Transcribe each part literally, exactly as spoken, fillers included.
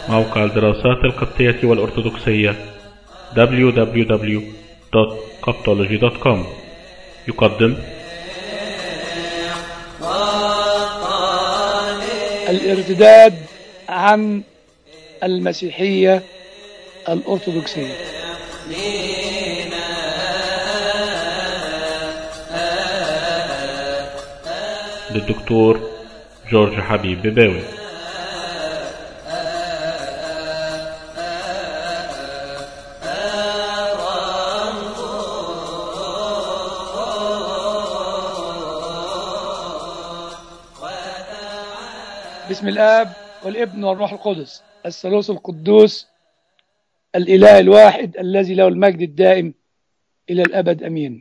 موقع الدراسات القبطية والأرثوذكسية دبليو دبليو دبليو دوت coptology دوت كوم يقدم الارتداد عن المسيحية الأرثوذكسية. للدكتور جورج حبيب بباوي. بسم الآب والابن والروح القدس الثالوث القدوس الإله الواحد الذي له المجد الدائم إلى الأبد أمين.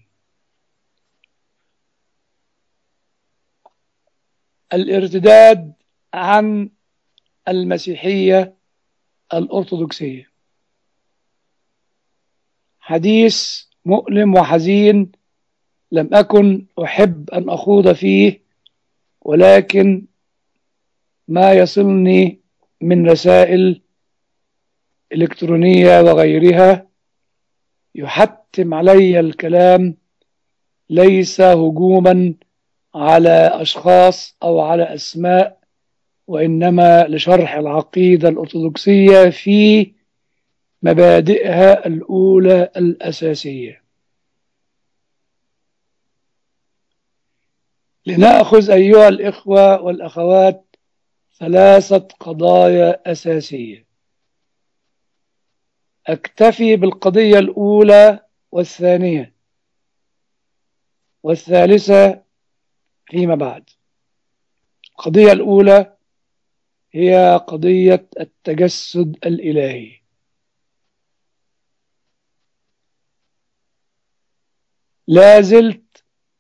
الارتداد عن المسيحية الأرثوذكسية حديث مؤلم وحزين لم أكن أحب أن أخوض فيه، ولكن ما يصلني من رسائل إلكترونية وغيرها يحتم علي الكلام ليس هجوما على أشخاص أو على أسماء، وإنما لشرح العقيدة الأرثوذكسية في مبادئها الأولى الأساسية. لنأخذ أيها الإخوة والأخوات ثلاثة قضايا أساسية. أكتفي بالقضية الأولى والثانية والثالثة فيما بعد. القضية الأولى هي قضية التجسد الإلهي. لا زلت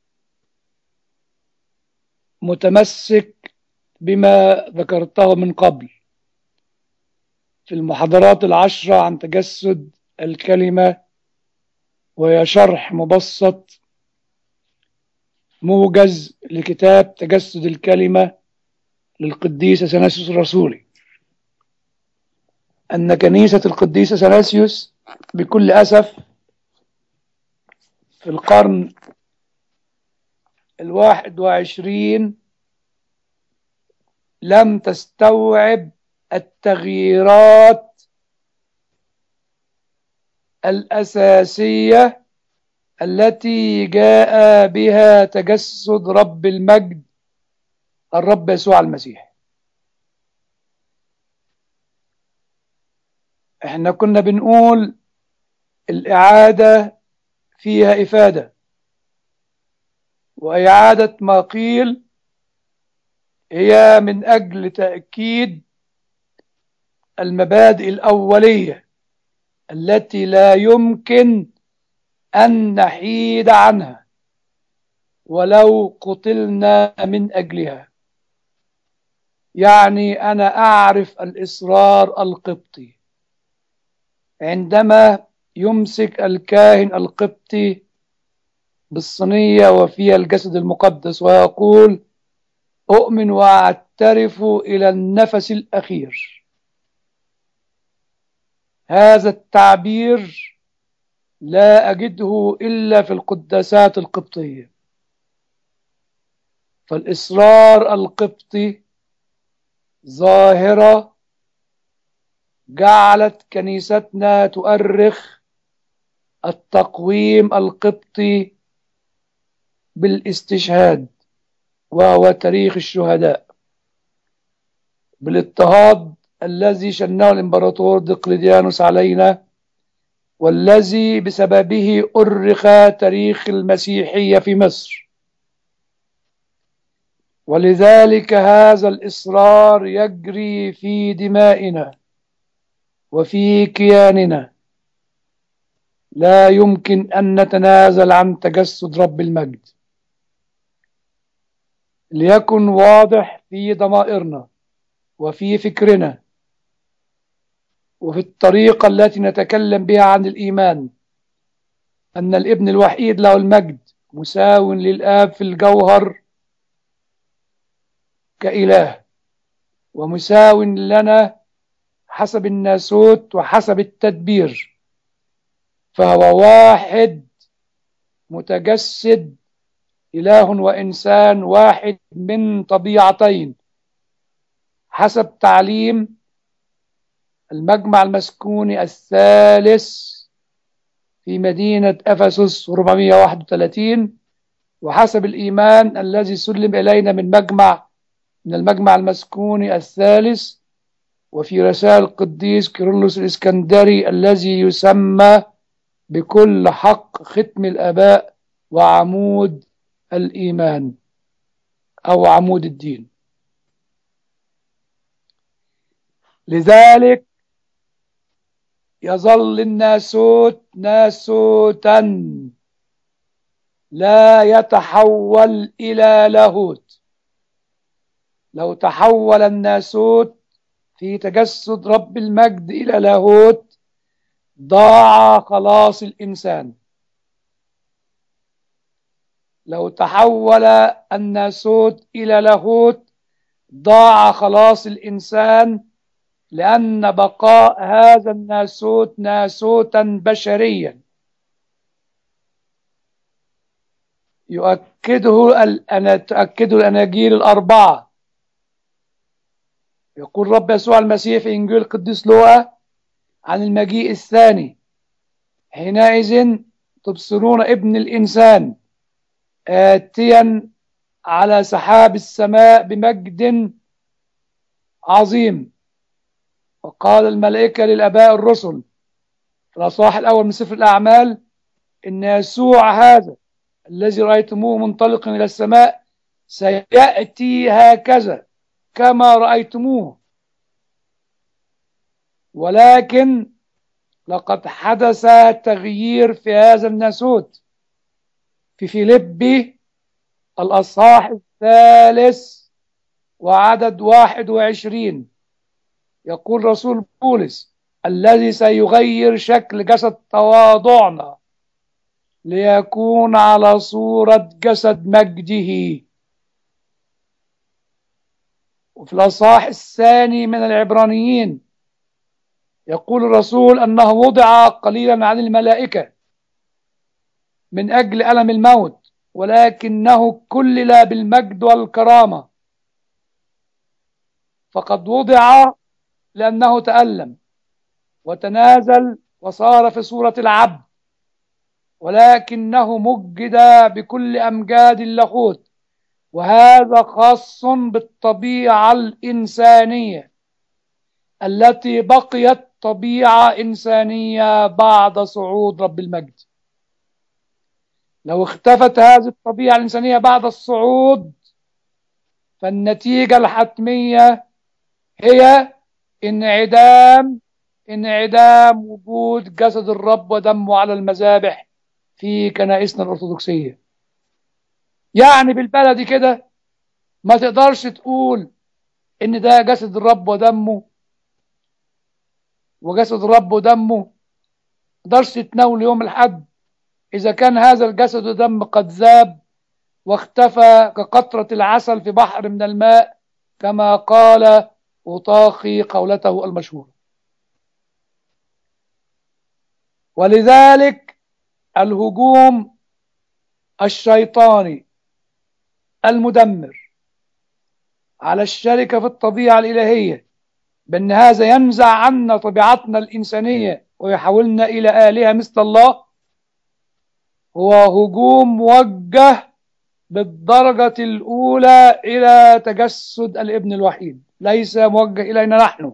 متمسك بما ذكرته من قبل في المحاضرات العشرة عن تجسد الكلمة، وهي شرح مبسط موجز لكتاب تجسد الكلمة للقديس أثناسيوس الرسولي، أن كنيسة القديس أثناسيوس بكل أسف في القرن الواحد وعشرين لم تستوعب التغييرات الأساسية التي جاء بها تجسد رب المجد الرب يسوع المسيح. احنا كنا بنقول الإعادة فيها إفادة، وإعادة ما قيل هي من أجل تأكيد المبادئ الأولية التي لا يمكن أن نحيد عنها ولو قتلنا من أجلها. يعني أنا أعرف الإصرار القبطي عندما يمسك الكاهن القبطي بالصينية وفيها الجسد المقدس ويقول: أؤمن وأعترف إلى النفس الأخير. هذا التعبير لا أجده إلا في القداسات القبطية. فالإصرار القبطي ظاهرة جعلت كنيستنا تؤرخ التقويم القبطي بالاستشهاد، وهو تاريخ الشهداء، بالاضطهاد الذي شنه الإمبراطور دقلديانوس علينا، والذي بسببه أرخ تاريخ المسيحية في مصر. ولذلك هذا الإصرار يجري في دمائنا وفي كياننا. لا يمكن أن نتنازل عن تجسد رب المجد. ليكن واضح في ضمائرنا وفي فكرنا وفي الطريقة التي نتكلم بها عن الإيمان أن الابن الوحيد له المجد مساو للآب في الجوهر كإله، ومساو لنا حسب الناسوت وحسب التدبير، فهو واحد متجسد، إله وإنسان واحد من طبيعتين، حسب تعليم المجمع المسكوني الثالث في مدينة أفسس أربعمائة وواحد وثلاثين، وحسب الإيمان الذي سلم إلينا من مجمع من المجمع المسكوني الثالث وفي رسائل القديس كيرلس الإسكندري الذي يسمى بكل حق ختم الآباء وعمود الإيمان أو عمود الدين. لذلك يظل الناسوت ناسوتا لا يتحول إلى لاهوت. لو تحول الناسوت في تجسد رب المجد إلى لاهوت ضاع خلاص الإنسان. لو تحول الناسوت إلى لاهوت ضاع خلاص الإنسان، لأن بقاء هذا الناسوت ناسوتا بشريا يؤكده الأن... تؤكده الأناجيل الأربعة. يقول رب يسوع المسيح في إنجيل القديس لوقا عن المجيء الثاني: حينئذ تبصرون ابن الإنسان آتيا على سحاب السماء بمجد عظيم. وقال الملائكة للآباء الرسل في الأصحاح الأول من سفر الأعمال: إن يسوع هذا الذي رأيتموه منطلقا إلى السماء سيأتي هكذا كما رأيتموه، ولكن لقد حدث تغيير في هذا الناسوت. في فيليبي الأصحاح الثالث وعدد واحد وعشرين يقول رسول بولس: الذي سيغير شكل جسد تواضعنا ليكون على صورة جسد مجده. وفي الأصحاح الثاني من العبرانيين يقول الرسول أنه وضع قليلا عن الملائكة من أجل ألم الموت، ولكنه كلل بالمجد والكرامة، فقد وضع لأنه تألم وتنازل وصار في صورة العبد، ولكنه مجد بكل أمجاد اللاهوت، وهذا خاص بالطبيعة الإنسانية التي بقيت طبيعة إنسانية بعد صعود رب المجد. لو اختفت هذه الطبيعة الإنسانية بعد الصعود فالنتيجة الحتمية هي انعدام انعدام وجود جسد الرب ودمه على المذابح في كنائسنا الأرثوذكسية. يعني بالبلدي كده ما تقدرش تقول إن ده جسد الرب ودمه وجسد الرب ودمه، ما تقدرش تتناول يوم الحد إذا كان هذا الجسد ودم قد ذاب واختفى كقطرة العسل في بحر من الماء، كما قال أوطاخي قولته المشهورة. ولذلك الهجوم الشيطاني المدمر على الشركة في الطبيعة الإلهية بأن هذا ينزع عنا طبيعتنا الإنسانية ويحولنا إلى آلهة مثل الله هو هجوم موجه بالدرجة الأولى إلى تجسد الابن الوحيد، ليس موجه إلينا نحن،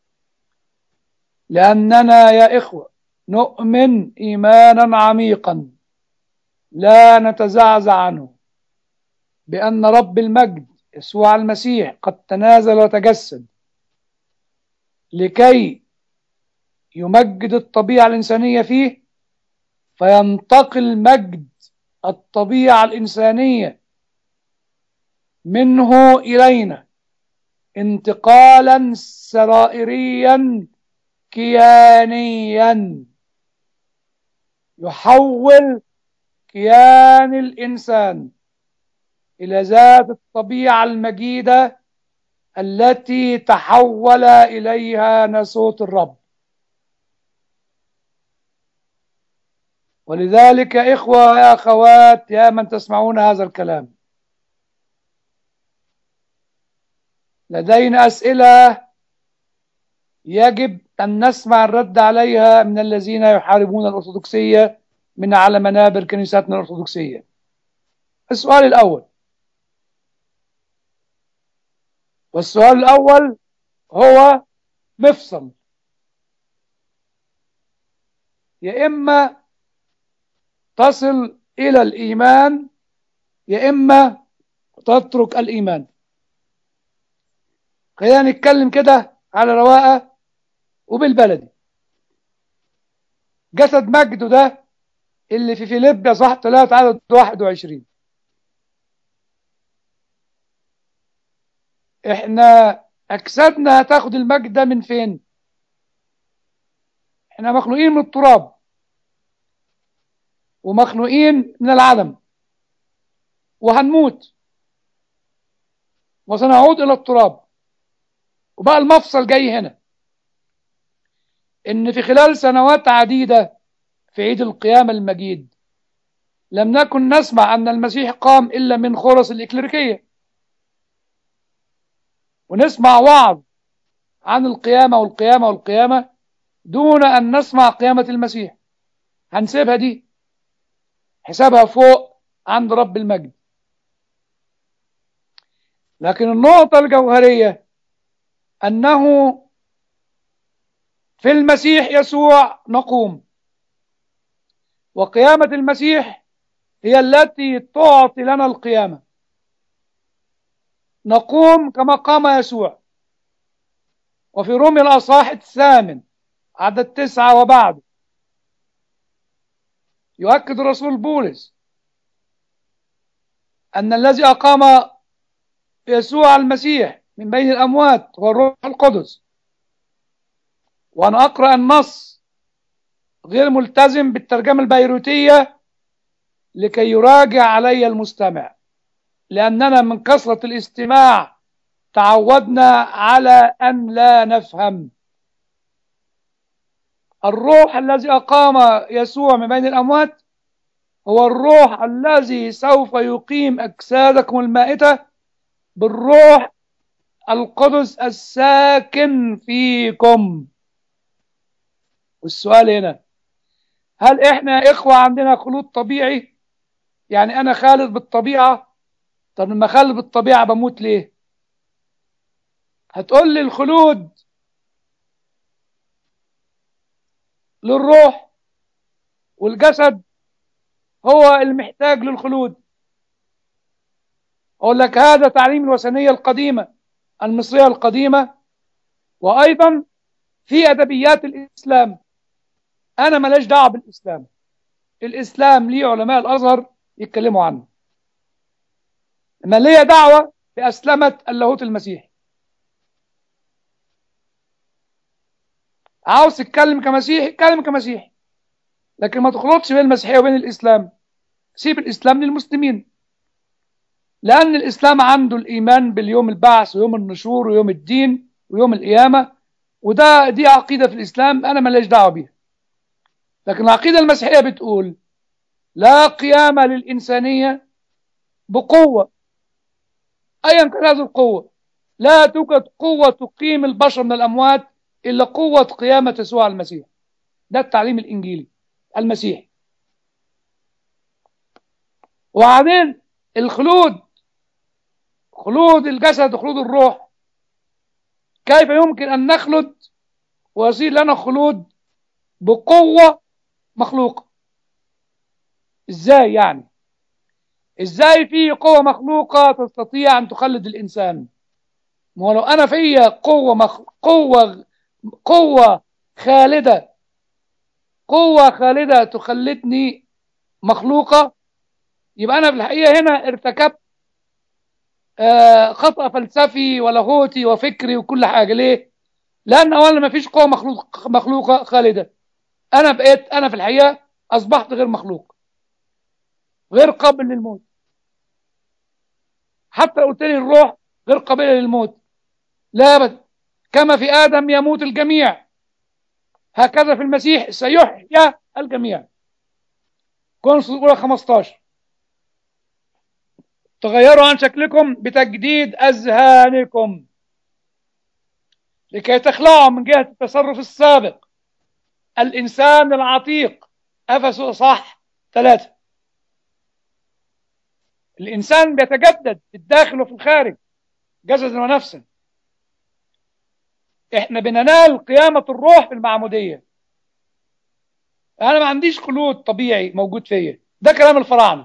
لأننا يا إخوة نؤمن إيمانا عميقا لا نتزعزع عنه بأن رب المجد يسوع المسيح قد تنازل وتجسد لكي يمجد الطبيعة الإنسانية فيه، فينتقل مجد الطبيعة الإنسانية منه إلينا انتقالا سرائريا كيانيا يحول كيان الإنسان إلى ذات الطبيعة المجيدة التي تحول إليها ناسوت الرب. ولذلك يا إخوة يا أخوات يا من تسمعون هذا الكلام، لدينا أسئلة يجب أن نسمع الرد عليها من الذين يحاربون الأرثوذكسية من على منابر كنيستنا الأرثوذكسية. السؤال الأول، والسؤال الأول هو مفصل، يا إما تصل إلى الإيمان يا إما تترك الإيمان. خلينا نتكلم كده على رواقة وبالبلدي. جسد مجده ده اللي في فيليب صح ثلاثة عدد واحد وعشرين، احنا أجسادنا هتاخد المجد ده من فين؟ احنا مخلوقين من التراب ومخلوقين من العدم وهنموت وسنعود إلى التراب. وبقى المفصل جاي هنا، إن في خلال سنوات عديدة في عيد القيامة المجيد لم نكن نسمع أن المسيح قام إلا من خرس الإكليريكية، ونسمع وعظ عن القيامة والقيامة والقيامة دون أن نسمع قيامة المسيح. هنسيبها دي، حسابها فوق عند رب المجد. لكن النقطة الجوهرية أنه في المسيح يسوع نقوم، وقيامة المسيح هي التي تعطي لنا القيامة. نقوم كما قام يسوع. وفي روميا الأصحاح الثامن عدد تسعة وبعد يؤكد الرسول بولس أن الذي أقام يسوع المسيح من بين الأموات هو الروح القدس. وأنا أقرأ النص غير ملتزم بالترجمة البيروتية لكي يراجع علي المستمع، لأننا من كثرة الاستماع تعودنا على أن لا نفهم. الروح الذي أقام يسوع من بين الأموات هو الروح الذي سوف يقيم أجسادكم المائتة بالروح القدس الساكن فيكم. والسؤال هنا، هل إحنا يا إخوة عندنا خلود طبيعي؟ يعني أنا خالد بالطبيعة. طب لما خالد بالطبيعة بموت ليه؟ هتقول لي الخلود للروح والجسد هو المحتاج للخلود. أقول لك هذا تعليم الوثنية القديمة المصرية القديمة، وأيضا في أدبيات الإسلام. أنا ملاش دعوة بالإسلام، الإسلام ليه علماء الأزهر يتكلموا عنه، ما ليه دعوة بأسلمة اللاهوت المسيحي. عاوز تتكلم كمسيحي اتكلم كمسيحي، لكن ما تخلطش بين المسيحية وبين الإسلام. سيب الإسلام للمسلمين، لأن الإسلام عنده الإيمان باليوم البعث ويوم النشور ويوم الدين ويوم القيامة، وده دي عقيدة في الإسلام أنا ماليش دعوة بيها. لكن العقيدة المسيحية بتقول لا قيامة للإنسانية بقوة أيا كان هذه القوة. لا توجد قوة تقيم البشر من الأموات إلا قوة قيامة يسوع المسيح. ده التعليم الإنجيلي المسيحي. وبعدين الخلود، خلود الجسد وخلود الروح، كيف يمكن أن نخلد ويصير لنا خلود بقوة مخلوقة؟ إزاي يعني؟ إزاي في قوة مخلوقة تستطيع أن تخلد الإنسان؟ ما هو لو أنا في قوة مخ... قوة قوة خالدة قوة خالدة تخلدني مخلوقة، يبقى أنا في الحقيقة هنا ارتكبت آه خطأ فلسفي ولاهوتي وفكري وكل حاجة. ليه؟ لأن أولا ما فيش قوة مخلوق مخلوقة خالدة. أنا بقيت أنا في الحقيقة أصبحت غير مخلوق، غير قابل للموت. حتى قلت لي الروح غير قابلة للموت، لا أبدا. كما في آدم يموت الجميع، هكذا في المسيح سيحيا الجميع. كورنثوس الأولى خمستاشر. تغيروا عن شكلكم بتجديد أذهانكم لكي تخلعوا من جهة التصرف السابق الإنسان العتيق. أفسس صح ثلاثة. الإنسان بيتجدد في الداخل وفي الخارج، جسدا ونفسا. إحنا بننال قيامة الروح في المعمودية. أنا ما عنديش خلود طبيعي موجود فيا، ده كلام الفراعنة.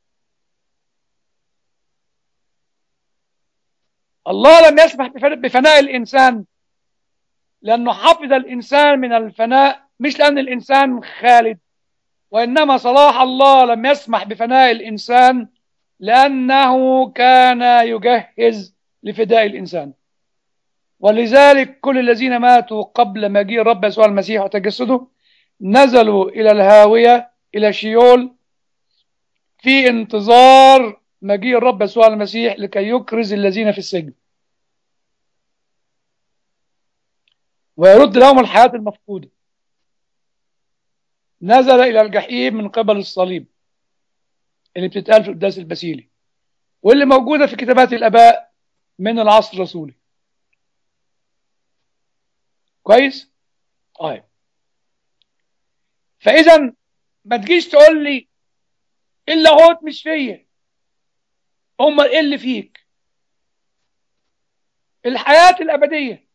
الله لم يسمح بفناء الإنسان لأنه حفظ الإنسان من الفناء، مش لأن الإنسان خالد، وإنما صلاح الله لم يسمح بفناء الإنسان لأنه كان يجهز لفداء الإنسان. ولذلك كل الذين ماتوا قبل مجيء الرب يسوع المسيح وتجسده نزلوا إلى الهاوية، إلى شيول، في انتظار مجيء الرب يسوع المسيح لكي يكرز الذين في السجن ويرد لهم الحياة المفقودة. نزل إلى الجحيم من قبل الصليب اللي بتتقال في القداس البسيلي، واللي موجودة في كتابات الآباء من العصر الرسولي. كويس؟ طيب، فإذا ما تجيش تقول لي اللاهوت مش فيا. امال ايه اللي فيك؟ الحياة الأبدية.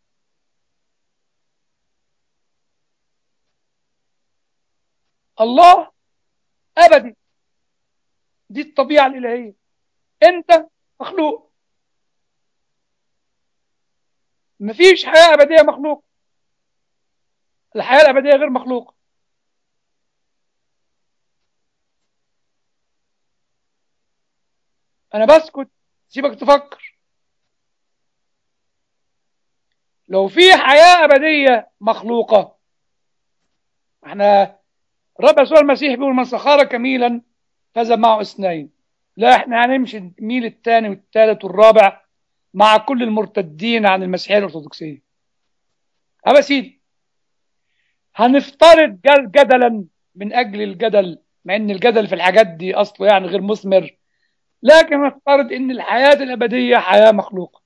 الله أبدي، دي الطبيعة الإلهية. أنت مخلوق، مفيش حياة أبدية مخلوق. الحياة الأبدية غير مخلوق. أنا بسكت، سيبك تفكر. لو في حياة أبدية مخلوقة، احنا الرب يسوع المسيح بيقول من سخر كميلا فاز معه اثنين. لا، احنا هنمشي الميل الثاني والثالث والرابع مع كل المرتدين عن المسيحية الأرثوذكسية. أبا سيدي، هنفترض جدلا من أجل الجدل، مع أن الجدل في الحاجات دي أصله يعني غير مثمر، لكن نفترض أن الحياة الأبدية حياة مخلوقة.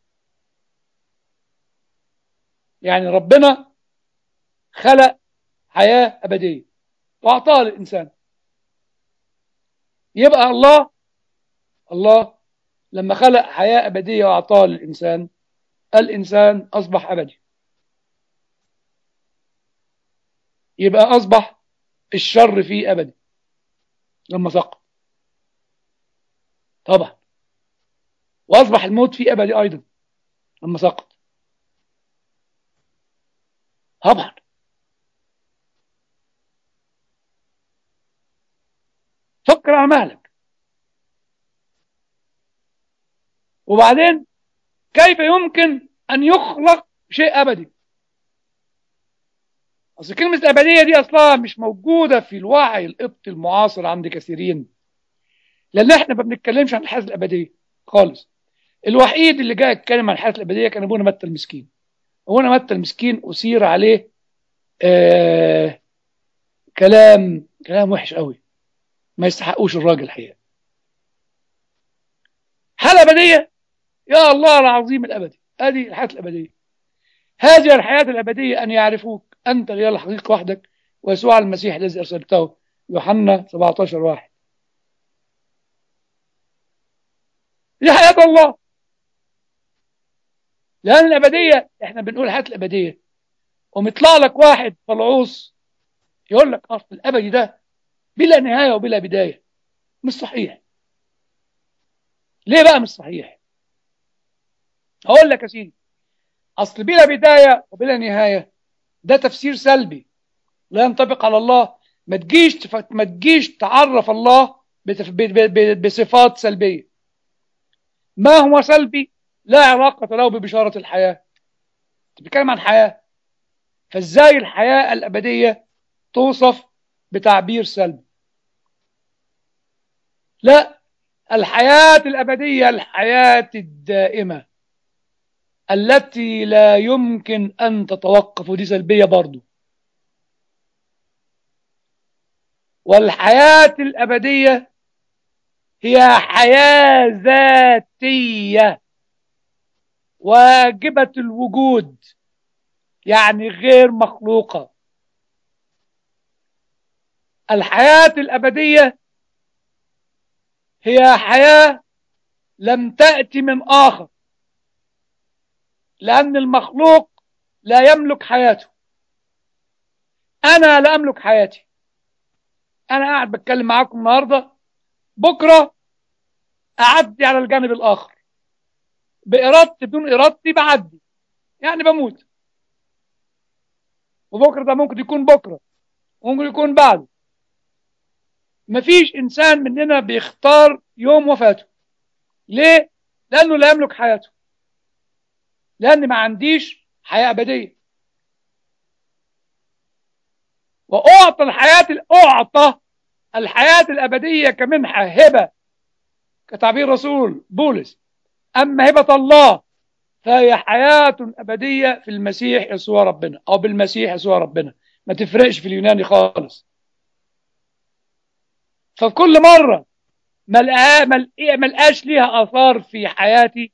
يعني ربنا خلق حياة أبدية وأعطاها للإنسان. يبقى الله الله لما خلق حياة أبدية وأعطاها للإنسان، الإنسان أصبح أبدي. يبقى أصبح الشر فيه أبدي لما سقط طبعا، وأصبح الموت فيه أبدي أيضا لما سقط طبعا. فكر على مهلك. وبعدين كيف يمكن أن يخلق شيء أبدي؟ أصل كلمة الأبدية دي أصلا مش موجودة في الوعي القبطي المعاصر عند كثيرين، لأن احنا ما بنتكلمش عن الحياة الأبدية خالص. الوحيد اللي جاء يتكلم عن الحياة الأبدية كان أبونا متى المسكين. أبونا متى المسكين أثير عليه آه كلام كلام وحش قوي، ما يستحقوش الراجل الحقيقة. حياة أبدية، يا الله العظيم الأبدي، هذه الحياة الأبدية. هذه الحياة الأبدية أن يعرفوك أنت غير الحقيقة وحدك ويسوع المسيح الذي أرسلته. يوحنا سبعتاشر واحد. دي حياة الله. لأن الأبدية احنا بنقول حياة الأبدية، ومطلع لك واحد فلعوص يقول لك أصل الأبدي ده بلا نهاية وبلا بداية. مش صحيح. ليه بقى مش صحيح؟ أقول لك يا سيدي، أصل بلا بداية وبلا نهاية ده تفسير سلبي لا ينطبق على الله. ما تجيش تف... ما تجيش تعرف الله بتف... ب... ب... ب... بصفات سلبية. ما هو سلبي لا علاقة له ببشارة الحياة. بتتكلم عن حياة، فازاي الحياة الأبدية توصف بتعبير سلبي؟ لا، الحياة الأبدية الحياة الدائمة التي لا يمكن أن تتوقف، ودي سلبية برضو. والحياة الأبدية هي حياة ذاتية واجبة الوجود، يعني غير مخلوقة. الحياة الأبدية هي حياة لم تأتي من آخر، لأن المخلوق لا يملك حياته. أنا لا أملك حياتي. أنا قاعد بتكلم معاكم النهاردة، بكرة أعدي على الجانب الآخر بإرادتي بدون إرادتي، بعدي يعني بموت. وبكرة ده ممكن يكون بكرة، ممكن يكون بعده. مفيش إنسان مننا بيختار يوم وفاته. ليه؟ لأنه لا يملك حياته، لأن ما عنديش حياة أبدية. وأعطى الحياة أعطى الحياة الأبدية كمنحة، هبة، كتعبير رسول بولس. أما هبة الله فهي حياة أبدية في المسيح يسوع ربنا، أو بالمسيح يسوع ربنا، ما تفرقش في اليوناني خالص. فكل مرة ما لقاش ليها آثار في حياتي،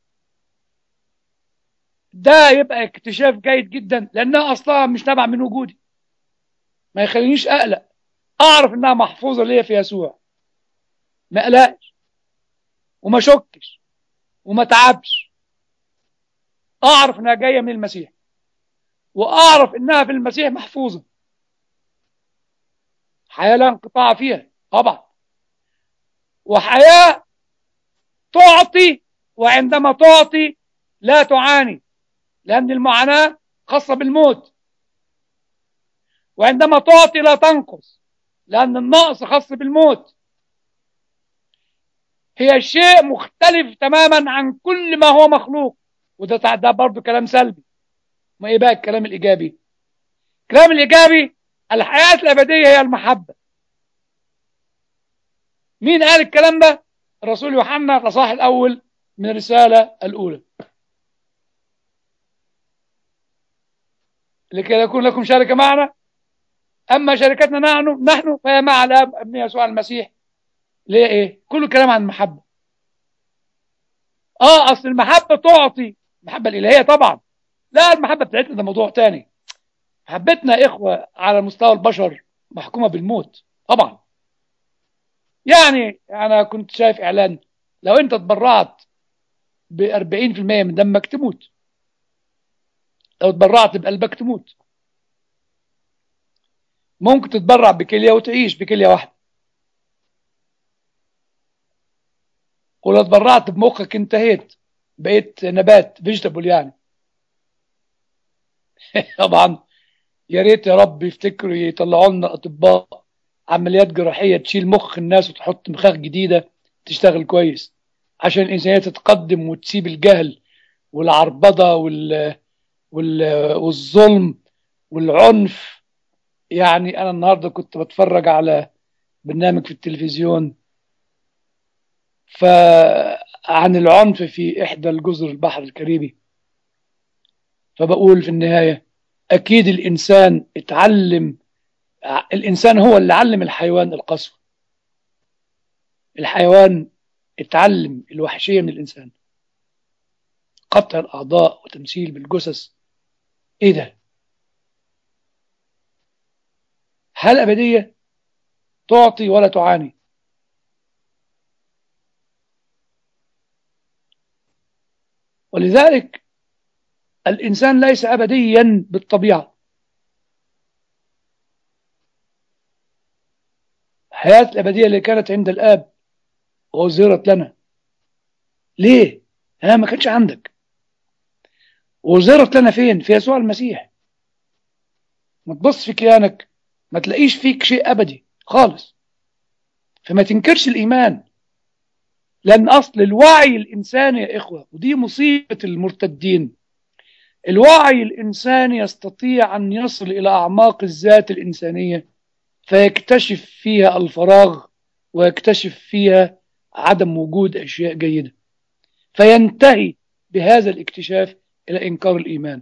ده يبقى اكتشاف جيد جدا، لأنها أصلا مش نابعة من وجودي. ما يخلينيش أقلق، أعرف إنها محفوظة ليا في يسوع، ما أقلقش وما شكش وما تعبش. أعرف إنها جاية من المسيح، وأعرف إنها في المسيح محفوظة، حياة لا انقطاع فيها طبعا، وحياة تعطي، وعندما تعطي لا تعاني، لأن المعاناة خاصة بالموت. وعندما تعطي لا تنقص، لأن النقص خاص بالموت. هي شيء مختلف تماما عن كل ما هو مخلوق. وده ده برضو كلام سلبي. ما ايه بقى الكلام الإيجابي؟ الكلام الإيجابي: الحياة الأبدية هي المحبة. مين قال الكلام ده؟ الرسول يوحنا، الإصحاح الأول من الرسالة الأولى. لكي يكون لكم شركة معنا، أما شركتنا نحن نحن فهي مع الآب ابن يسوع المسيح. ليه ايه؟ كل كلام عن المحبة. اه اصل المحبة تعطي، المحبة الإلهية طبعا. لا، المحبة بتاعتنا ده موضوع تاني. محبتنا يا إخوة على مستوى البشر محكومة بالموت طبعا. يعني أنا كنت شايف إعلان: لو أنت تبرعت ب أربعين بالمئة من دمك تموت، لو تبرعت بقلبك تموت. ممكن تتبرع بكلية وتعيش بكلية واحدة، ولو تبرعت بمخك انتهيت، بقيت نبات فيجيتابل يعني. طبعا يا ريت يا رب يفتكروا يطلعوا لنا اطباء عمليات جراحيه تشيل مخ الناس وتحط مخاخ جديده تشتغل كويس، عشان الانسانيه تتقدم وتسيب الجهل والعربضه وال... وال... والظلم والعنف. يعني انا النهارده كنت بتفرج على برنامج في التلفزيون فعن العنف في احدى الجزر البحر الكاريبي، فبقول في النهايه: اكيد الانسان اتعلم، الإنسان هو اللي علم الحيوان القسوة. الحيوان اتعلم الوحشية من الإنسان، قطع الأعضاء وتمثيل بالجثث. إيه ده؟ هل أبدية تعطي ولا تعاني؟ ولذلك الإنسان ليس أبديا بالطبيعة. الحياة الأبدية اللي كانت عند الآب وأظهرت لنا. ليه؟ ها ما كانش عندك، وأظهرت لنا فين؟ في يسوع المسيح. ما تبص في كيانك ما تلاقيش فيك شيء أبدي خالص، فما تنكرش الإيمان. لأن أصل الوعي الإنساني يا إخوة، ودي مصيبة المرتدين، الوعي الإنساني يستطيع أن يصل إلى أعماق الذات الإنسانية فيكتشف فيها الفراغ، ويكتشف فيها عدم وجود أشياء جيدة، فينتهي بهذا الاكتشاف إلى إنكار الإيمان.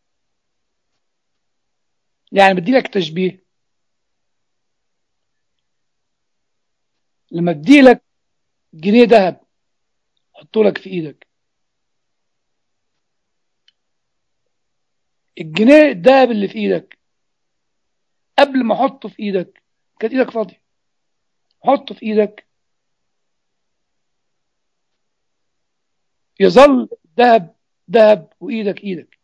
يعني بدي لك تشبيه، لما بدي لك جنيه ذهب حطه لك في إيدك، الجنيه الذهب اللي في إيدك قبل ما أحطه في إيدك كانت إيدك فاضية، حطه في إيدك يظل ذهب ذهب وإيدك إيدك.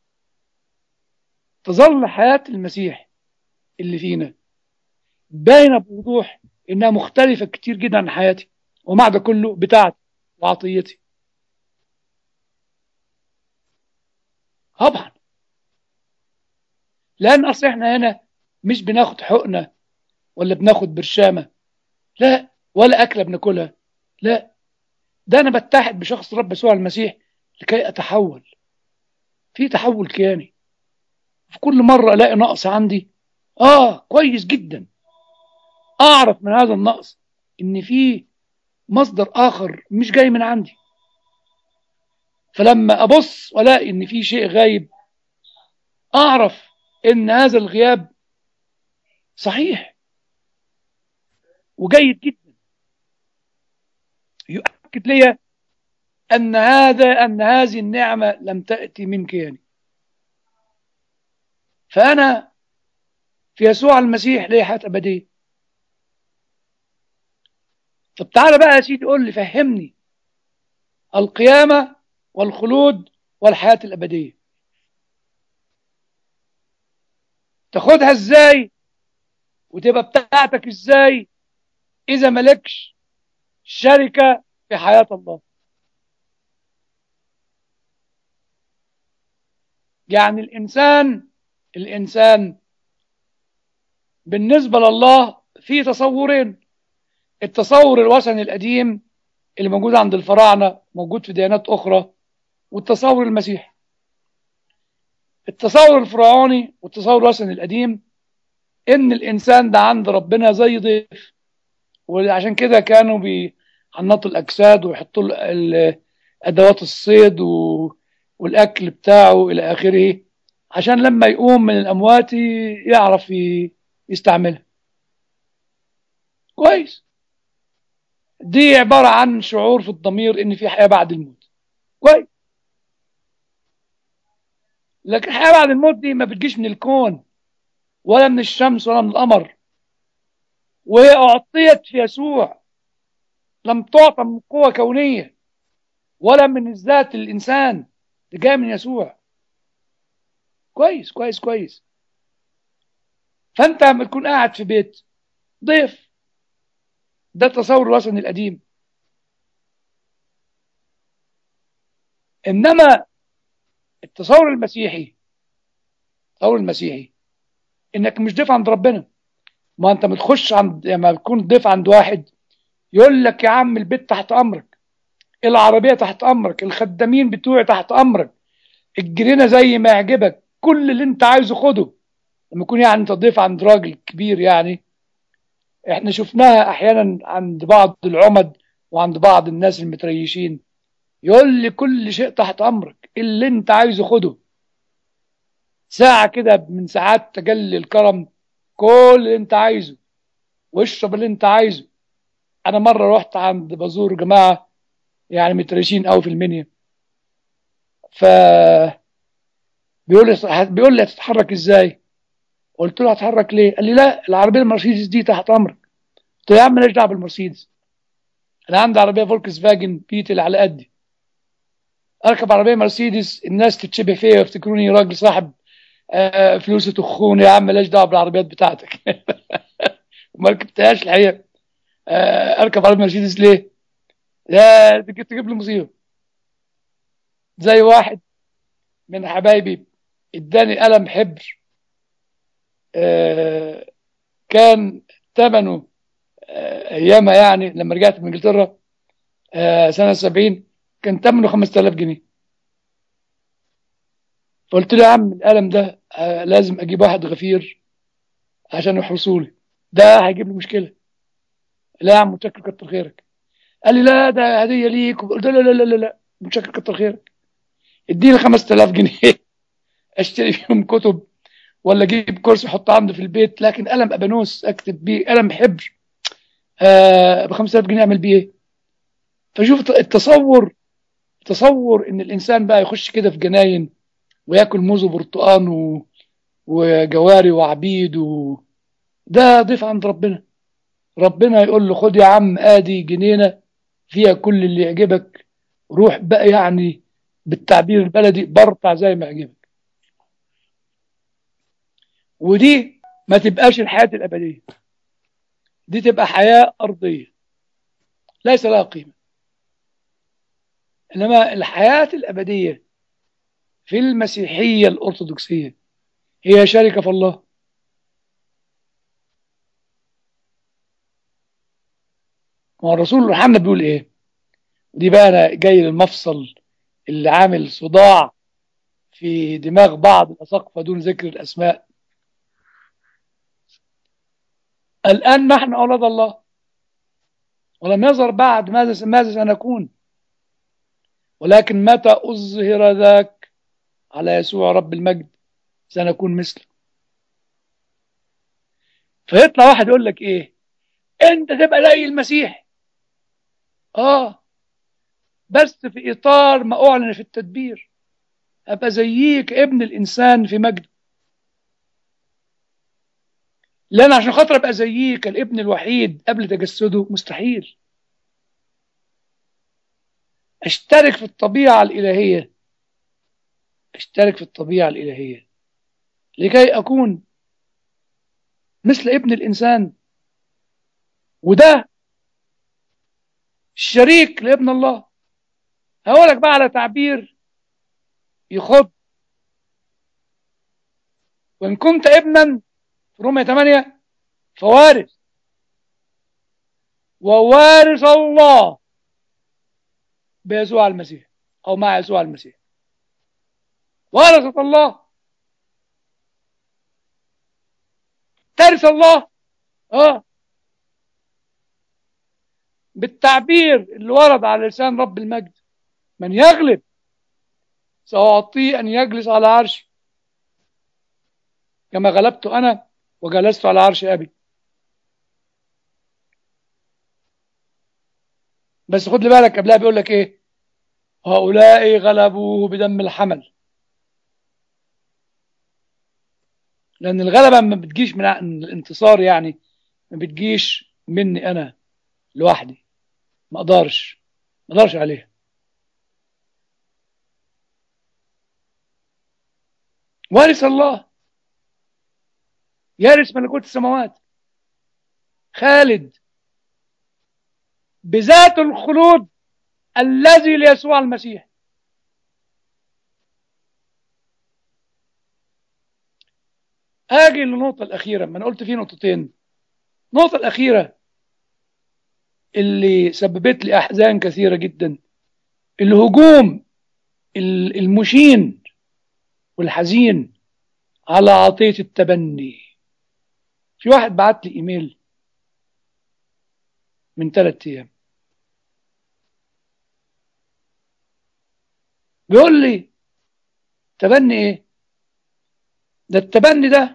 تظل حياة المسيح اللي فينا باينة بوضوح إنها مختلفة كتير جدا عن حياتي، ومع ده كله بتاعتي وعطيتي. طبعا، لأن أصل إحنا هنا مش بناخد حقنة ولا بناخد برشامة، لا، ولا أكلة بناكلها، لا، ده أنا بتحد بشخص رب يسوع المسيح لكي أتحول. في تحول كياني، في كل مرة ألاقي نقص عندي، آه كويس جدا، أعرف من هذا النقص إن في مصدر آخر مش جاي من عندي. فلما أبص وألاقي إن في شيء غايب، أعرف إن هذا الغياب صحيح وجيد جدا، يؤكد لي أن هذا أن هذه النعمة لم تأتي من كياني، فأنا في يسوع المسيح لي حياة أبدية. طب تعالى بقى يا سيدي قول لي، فهمني القيامة والخلود والحياة الأبدية تاخدها إزاي وتبقى بتاعتك إزاي إذا ملكش شركة في حياة الله؟ يعني الإنسان الإنسان بالنسبة لله في تصورين: التصور الوثني القديم اللي موجود عند الفراعنة، موجود في ديانات أخرى، والتصور المسيحي. التصور الفرعوني والتصور الوثني القديم إن الإنسان ده عند ربنا زي ضيف، وعشان كده كانوا بيحنطوا الأجساد ويحطوا له أدوات الصيد و... والأكل بتاعه إلى آخره، عشان لما يقوم من الأموات يعرف ي... يستعملها كويس. دي عبارة عن شعور في الضمير إن في حياة بعد الموت، كويس. لكن الحياة بعد الموت دي ما بتجيش من الكون ولا من الشمس ولا من القمر، وهي أعطيت في يسوع، لم تعطى من قوة كونية ولا من الذات الإنسان، اللي جاي من يسوع. كويس كويس كويس. فأنت لما تكون قاعد في بيت ضيف، ده التصور الوثني القديم. إنما التصور المسيحي، التصور المسيحي إنك مش ضيف عند ربنا. ما أنت بتخش عند، لما بتكون ضيف عند واحد يقول لك يا عم البيت تحت أمرك، العربية تحت أمرك، الخدامين بتوعي تحت أمرك، الجنينة زي ما يعجبك، كل اللي أنت عايزه خده. لما يكون يعني أنت ضيف عند راجل كبير، يعني إحنا شفناها أحيانا عند بعض العمد وعند بعض الناس المتريشين، يقول لي كل شيء تحت أمرك، اللي أنت عايزه خده. ساعة كده من ساعات تجلي الكرم، كل اللي أنت عايزه واشرب اللي أنت عايزه. أنا مرة رحت عند بزور جماعة يعني متريشين قوي في المنيا، ف بيقول لي بيقول لي هتتحرك ازاي؟ قلت له هتحرك ليه؟ قال لي لا، العربيه المرسيدس دي تحت امرك. قلت له يا عم ماليش دعوه بالمرسيدس، انا عندي عربيه فولكس فاجن بيتل على قدي، اركب عربيه مرسيدس الناس تتشبه فيا ويفتكروني راجل صاحب آه فلوس تخون. يا عم ماليش دعوه بالعربيات بتاعتك. وما ركبتهاش الحقيقه. آه اركب عربيه مرسيدس ليه؟ لا تجيب تجيب لي مصيبه. زي واحد من حبايبي اداني قلم حبر، آه كان ثمنه آه ايامها يعني لما رجعت من انجلترا آه سنه سبعين كان ثمنه خمسة آلاف جنيه. فقلت له يا عم القلم ده آه لازم اجيب واحد غفير عشان يحرسه لي، ده هيجيب لي مشكله. لا يا عم متشكر كتر خيرك. قال لي لا ده هديه ليك. قلت له لا لا لا لا متشكر كتر خيرك. اديني خمسة آلاف جنيه اشتري فيهم كتب، ولا اجيب كرسي احطه عندي في البيت، لكن قلم ابانوس اكتب بيه، قلم حبر آه ب خمسة آلاف جنيه اعمل بيه ايه؟ فشوف التصور، تصور ان الانسان بقى يخش كده في جناين وياكل موز وبرتقان و... وجواري وعبيد و... ده ضيف عند ربنا. ربنا يقول له خد يا عم ادي جنينه فيها كل اللي يعجبك، روح بقى يعني بالتعبير البلدي برطع زي ما يعجبك. ودي ما تبقاش الحياه الابديه، دي تبقى حياه ارضيه ليس لها قيمه. انما الحياه الابديه في المسيحيه الارثوذكسيه هي شركه في الله. والرسول يوحنا بيقول ايه؟ دي بقى انا جاي للمفصل اللي عامل صداع في دماغ بعض الاساقفه دون ذكر الاسماء. الان نحن اولاد الله، ولم يظهر بعد ماذا ماذا سنكون، ولكن متى اظهر ذاك على يسوع رب المجد سنكون مثله. فيطلع واحد يقول لك ايه؟ انت تبقى زي المسيح. اه، بس في اطار ما اعلن في التدبير، ابقى زيك ابن الانسان في مجد. لان عشان خاطر ابقى زيك الابن الوحيد قبل تجسده مستحيل. اشترك في الطبيعه الالهيه، اشترك في الطبيعه الالهيه لكي اكون مثل ابن الانسان. وده الشريك لابن الله. هقول لك بقى على تعبير يخض. وان كنت ابنا في رومية ثمانية فوارث، ووارث الله بيسوع المسيح، او مع يسوع المسيح. ورثة الله، ترث الله. اه، بالتعبير اللي ورد على لسان رب المجد: من يغلب سأعطيه أن يجلس على عرشي كما غلبت أنا وجلست على عرش أبي. بس خد لي بالك قبلها بيقول لك إيه؟ هؤلاء غلبوه بدم الحمل. لأن الغلبة ما بتجيش من الانتصار، يعني ما بتجيش مني أنا لوحدي، ما أقدرش ما أقدرش عليها. وارث الله، يرث ملكوت السماوات، خالد بذات الخلود الذي ليسوع المسيح. اجي للنقطة الأخيرة، ما أنا قلت فيه نقطتين. النقطة الأخيرة اللي سببت لي أحزان كثيرة جدا، الهجوم المشين والحزين على عطية التبني. في واحد بعت لي إيميل من ثلاثة أيام بيقول لي تبني إيه؟ ده التبني ده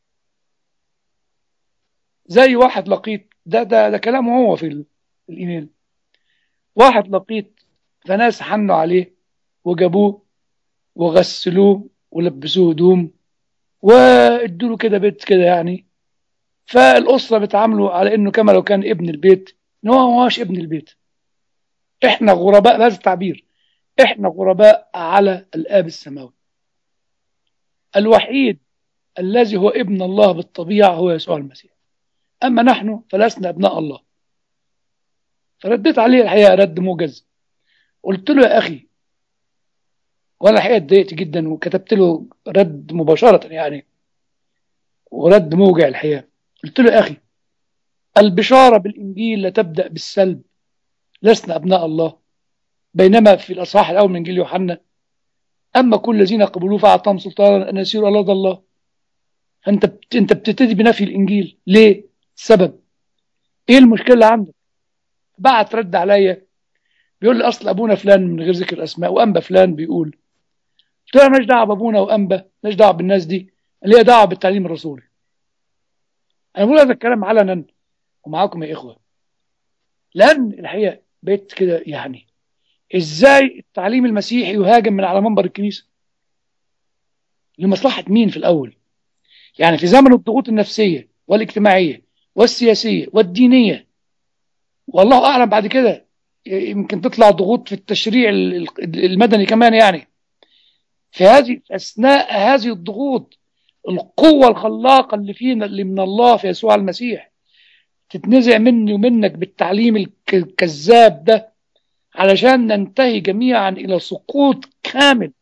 زي واحد لقيط، ده ده ده كلامه هو في الإيميل. واحد لقيط فناس حنوا عليه وجابوه وغسلوه ولبسوه هدوم وادوا له كده بيت كده يعني. فالأسرة بتعامله على إنه كما لو كان ابن البيت، إن هو ما هوش ابن البيت. إحنا غرباء، بهذا التعبير، إحنا غرباء على الآب السماوي. الوحيد الذي هو ابن الله بالطبيعة هو يسوع المسيح، أما نحن فلسنا أبناء الله. فرديت عليه الحقيقة رد موجز، قلت له يا أخي، وأنا الحقيقة اتضايقت جدا وكتبت له رد مباشرة يعني، ورد موجع الحقيقة. قلت له يا أخي، البشارة بالإنجيل لا تبدأ بالسلب، لسنا أبناء الله، بينما في الأصحاح الأول من إنجيل يوحنا: أما كل الذين قبلوه فأعطاهم سلطانا أن يصيروا أولاد الله. فأنت بت... أنت بتبتدي بنفي الإنجيل ليه؟ السبب إيه؟ المشكلة اللي عندك؟ بعت رد عليا بيقول لي: أصل أبونا فلان من غير ذكر أسماء وأنبا فلان بيقول قلت له مالناش دعوه بابونا وانبا، مالناش دعوه بالناس دي، اللي هي دعوه بالتعليم الرسولي. انا بقول هذا الكلام علنا ومعاكم يا اخوه، لان الحقيقه بقيت كده يعني ازاي التعليم المسيحي يهاجم من على منبر الكنيسه؟ لمصلحه مين في الاول؟ يعني في زمن الضغوط النفسيه والاجتماعيه والسياسيه والدينيه، والله اعلم بعد كده يمكن تطلع ضغوط في التشريع المدني كمان، يعني في هذه اثناء هذه الضغوط القوه الخلاقه اللي فينا اللي من الله في يسوع المسيح تتنزع مني ومنك بالتعليم الك- الكذاب ده، علشان ننتهي جميعا الى سقوط كامل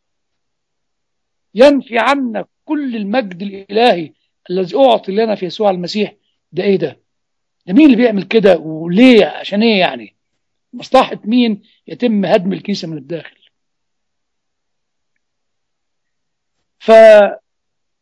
ينفي عنا كل المجد الالهي الذي اعطي لنا في يسوع المسيح. ده ايه ده؟ ده مين اللي بيعمل كده وليه؟ عشان ايه يعني؟ مصلحة مين يتم هدم الكنيسة من الداخل؟ فاضطريت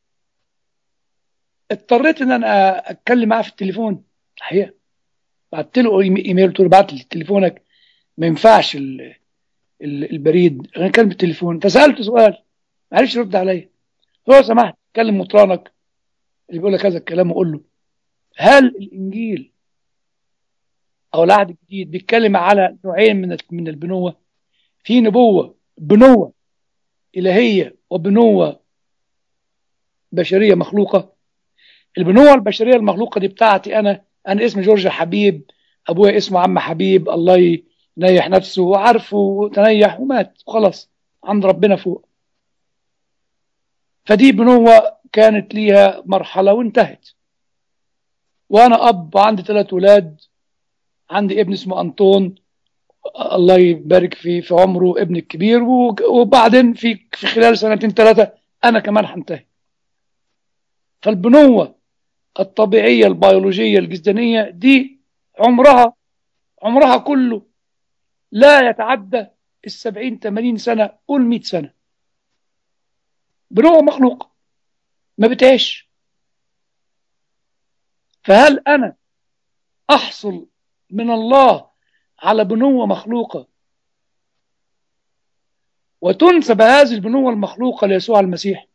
ان انا اتكلم معاه في التليفون الحقيقة. بعت له ايميل، قلت له بعت لي تليفونك، ما ينفعش ال- ال- البريد، انا كلمة التليفون. فسألته سؤال ما عرفش يرد عليا. هو لو سمحت كلم مطرانك اللي بيقول لك هذا الكلام وقول له هل الانجيل او العهد الجديد بيتكلم على نوعين من من البنوة؟ في نبوة، بنوة إلهية وبنوة بشرية مخلوقة. البنوة البشرية المخلوقة دي بتاعتي أنا أنا اسمي جورج حبيب، أبويا اسمه عم حبيب، الله ينيح نفسه، وعارفه وتنيح ومات وخلاص عند ربنا فوق. فدي بنوة كانت ليها مرحلة وانتهت. وأنا أب وعندي ثلاث ولاد، عندي ابن اسمه أنطون، الله يبارك في في عمره، ابن الكبير، وج- وبعدين في في خلال سنتين ثلاثة أنا كمان هنتهي. فالبنوة الطبيعية البيولوجية الجسدانية دي عمرها عمرها كله لا يتعدى السبعين ثمانين سنة، قول مئة سنة. بنوع مخلوق ما بتعيش. فهل أنا أحصل من الله على بنوة مخلوقة وتنسب هذه البنوة المخلوقة ليسوع المسيح؟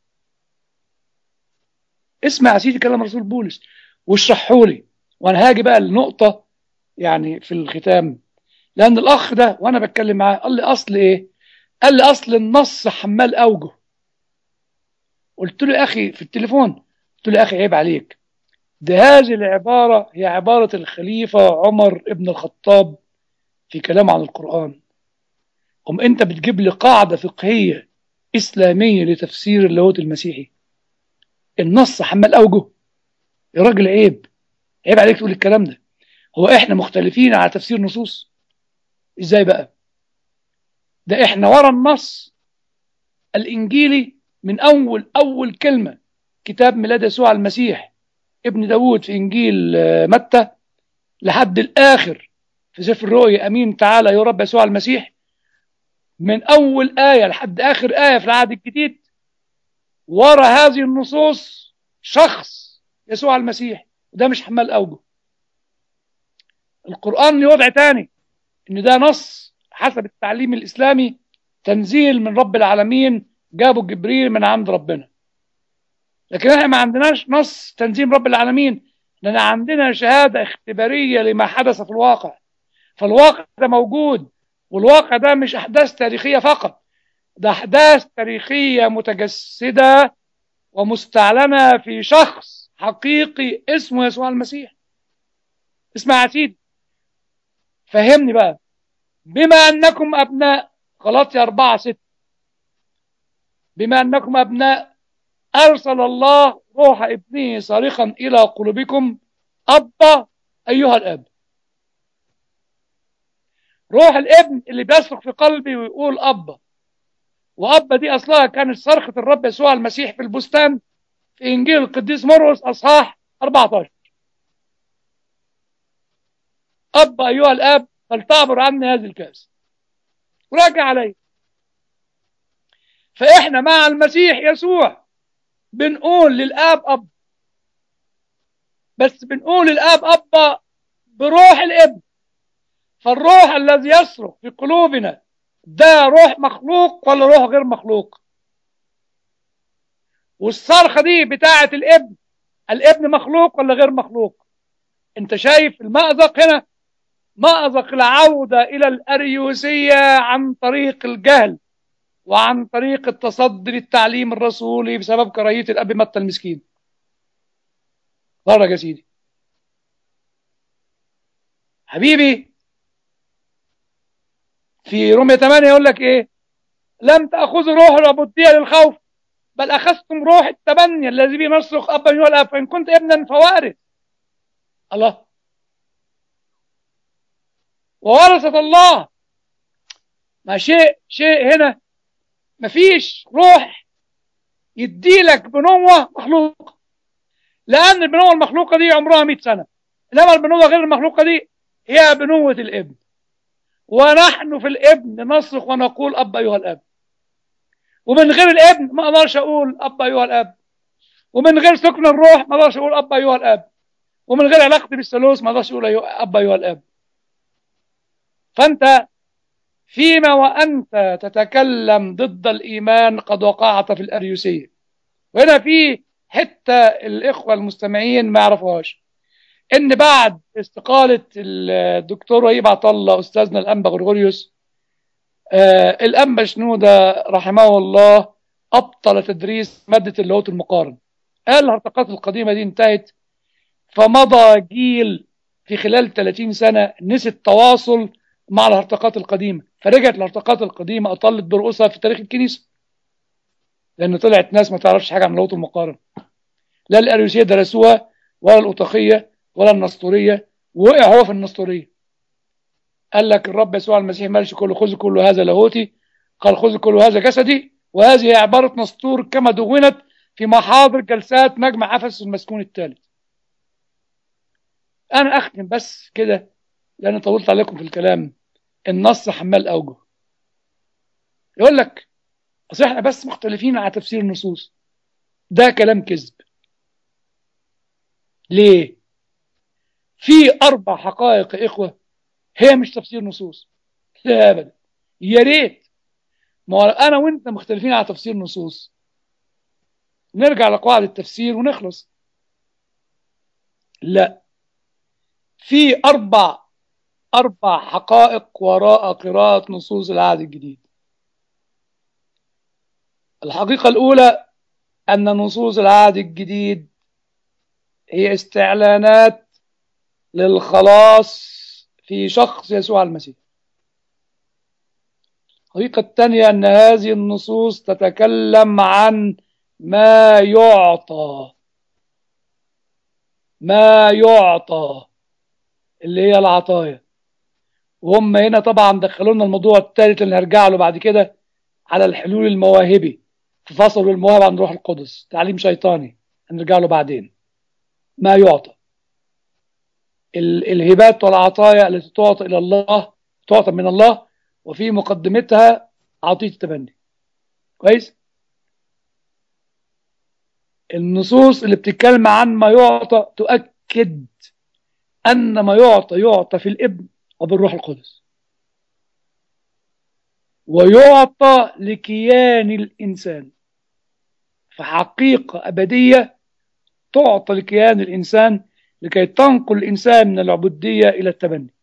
اسمع يا سيدي كلام رسول بولس واشرحه لي، وانا هاجي بقى لنقطة يعني في الختام. لأن الأخ ده وأنا بتكلم معاه قال لي أصل إيه؟ قال لي أصل النص حمال أوجه. قلت له يا أخي في التليفون، قلت له يا أخي عيب عليك، ده هذه العبارة هي عبارة الخليفة عمر ابن الخطاب في كلامه عن القرآن. أم أنت بتجيب لي قاعدة فقهية إسلامية لتفسير اللاهوت المسيحي، النص حمال أوجه؟ يا راجل عيب، عيب عليك تقول الكلام ده. هو إحنا مختلفين على تفسير نصوص؟ إزاي بقى؟ ده إحنا ورا النص الإنجيلي من أول أول كلمة كتاب ميلاد يسوع المسيح ابن داود في إنجيل آه، متى لحد الآخر في سفر الرؤيا أمين تعالى يا رب يسوع المسيح، من أول آية لحد آخر آية في العهد الجديد ورا هذه النصوص شخص يسوع المسيح، وده مش حمال أوجه. القرآن له وضع تاني، إن ده نص حسب التعليم الإسلامي، تنزيل من رب العالمين، جابه جبريل من عند ربنا. لكن احنا ما عندناش نص تنزيل رب العالمين، لأن عندنا شهادة اختبارية لما حدث في الواقع. فالواقع ده موجود، والواقع ده مش أحداث تاريخية فقط، ده أحداث تاريخية متجسدة ومستعلنة في شخص حقيقي اسمه يسوع المسيح. اسمع يا سيدي، فهمني بقى. بما أنكم أبناء، غلطي أربعة ستة، بما أنكم أبناء أرسل الله روح ابنه صارخا إلى قلوبكم أبا أيها الأب. روح الابن اللي بيصرخ في قلبي ويقول أبا، وأبا دي أصلها كانت صرخة الرب يسوع المسيح في البستان في إنجيل القديس مرقس أصحاح أربعة عشر. أبا أيها الآب فلتعبر عني هذه الكأس. وراجع علي. فإحنا مع المسيح يسوع بنقول للآب أب، بس بنقول للآب أبا بروح الابن. فالروح الذي يصرخ في قلوبنا ده روح مخلوق ولا روح غير مخلوق؟ والصرخة دي بتاعة الابن، الابن مخلوق ولا غير مخلوق؟ انت شايف المأزق هنا، مأزق العودة إلى الأريوسية عن طريق الجهل وعن طريق التصدي للتعليم الرسولي بسبب كراهية الأب متى المسكين. فرج يا سيدي حبيبي، في رومية ثمانية يقول لك ايه؟ لم تأخذوا روح العبودية للخوف، بل أخذتم روح التبني الذي به نصرخ أبا أيها الآب، فإن كنت ابنا فوارث. الله، وورثة الله. ما شيء شيء هنا، مفيش روح يديلك بنوة مخلوقة، لأن البنوة المخلوقة دي عمرها مئة سنة، إنما البنوة غير المخلوقة دي هي بنوة الابن، ونحن في الابن نصرخ ونقول أبا أيها الآب. ومن غير الابن ما أقدرش أقول أبا أيها الآب، ومن غير سكن الروح ما أقدرش أقول أبا أيها الآب، ومن غير علاقتي بالثالوث ما أقدرش أقول أبا أيها الآب. فأنت فيما وأنت تتكلم ضد الإيمان قد وقعت في الأريوسية. وهنا في حتة الإخوة المستمعين ما يعرفوهاش، إن بعد استقالة الدكتور وهيب عطلة أستاذنا الأنبا غرغوريوس، آه الأنبا شنودة رحمه الله أبطل تدريس مادة اللاهوت المقارن. قال الهرطقات القديمة دي انتهت، فمضى جيل في خلال ثلاثين سنة نسي التواصل مع الهرطقات القديمة، فرجعت الهرطقات القديمة أطلت برؤوسها في تاريخ الكنيسة، لأن طلعت ناس ما تعرفش حاجة عن اللاهوت المقارن. لا الأريوسية درسوها ولا الأوطاقية ولا النسطورية، ووقع هو في النسطورية. قال لك الرب يسوع المسيح ما قالش كله خذ كل هذا لاهوتي، قال خذ كل هذا جسدي، وهذه هي عبارة نسطور كما دونت في محاضر جلسات مجمع أفسس المسكون الثالث. أنا أختم بس كده لأن طولت عليكم في الكلام. النص حمال أوجه، يقول لك أصل إحنا بس مختلفين على تفسير النصوص، ده كلام كذب. ليه؟ في أربع حقائق يا إخوة هي مش تفسير نصوص، لا أبدا. يا ريت ما هو أنا وأنت مختلفين على تفسير نصوص، نرجع لقواعد التفسير ونخلص. لا، في أربع أربع حقائق وراء قراءة نصوص العهد الجديد. الحقيقة الأولى أن نصوص العهد الجديد هي استعلانات للخلاص في شخص يسوع المسيح. الحقيقة الثانية أن هذه النصوص تتكلم عن ما يعطى، ما يعطى اللي هي العطايا. وهم هنا طبعا دخلونا الموضوع الثالث اللي هرجع له بعد كده على الحلول المواهبي، في فصل المواهب عن روح القدس، تعليم شيطاني هنرجع له بعدين. ما يعطى الهبات والعطايا التي تعطى إلى الله، تعطى من الله، وفي مقدمتها عطية التبني. كويس؟ النصوص اللي بتتكلم عن ما يعطى تؤكد أن ما يعطى يعطى في الابن وبالروح القدس، ويعطى لكيان الإنسان، فحقيقة أبدية تعطى لكيان الإنسان لكي تنقل الإنسان من العبودية إلى التبني.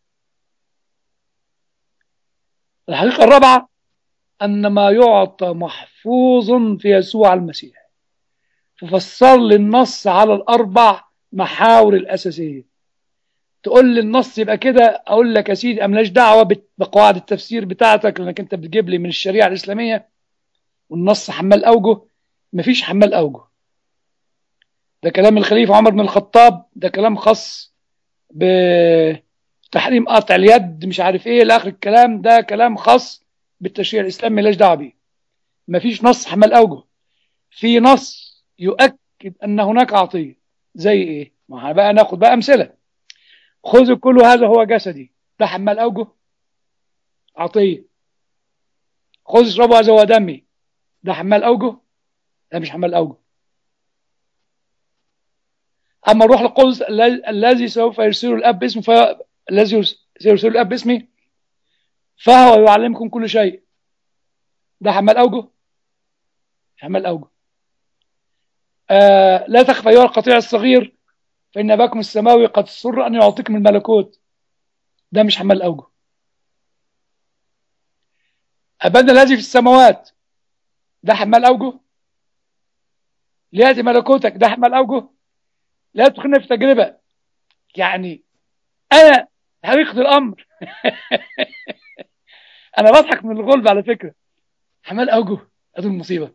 الحقيقة الرابعة أن ما يعطى محفوظ في يسوع المسيح. ففسر لي النص على الأربع محاور الأساسية. تقول لي النص يبقى كده، أقول لك يا سيدي أملاش دعوة بقواعد التفسير بتاعتك، لأنك أنت بتجيب لي من الشريعة الإسلامية والنص حمال أوجه. مفيش حمال أوجه، ده كلام الخليفة عمر بن الخطاب، ده كلام خاص بتحريم قطع اليد مش عارف ايه لاخر الكلام، ده كلام خاص بالتشريع الاسلامي ملاش دعوه بيه. مفيش نص حمال اوجه. في نص يؤكد ان هناك عطيه. زي ايه؟ ما بقى ناخد بقى امثله. خذوا كل هذا هو جسدي، ده حمال اوجه، عطيه. خذ اشربوا هذا هو دمي، ده حمال اوجه، ده مش حمال اوجه. اما الروح القدس الذي سوف يرسله الاب باسمه، ف... الذي سيرسله الاب باسمي فهو يعلمكم كل شيء، ده حمال اوجه، حمال اوجه. آه لا تخف أيها القطيع الصغير فإن أباكم السماوي قد سر أن يعطيكم الملكوت. ده مش حمال أوجه. أبانا الذي في السماوات، ده حمال أوجه. ليأتي ملكوتك، ده حمال أوجه. لا تدخلنا في تجربة. يعني أنا حقيقة الأمر أنا بضحك من الغلب على فكرة. حمال أوجه، هذه المصيبة.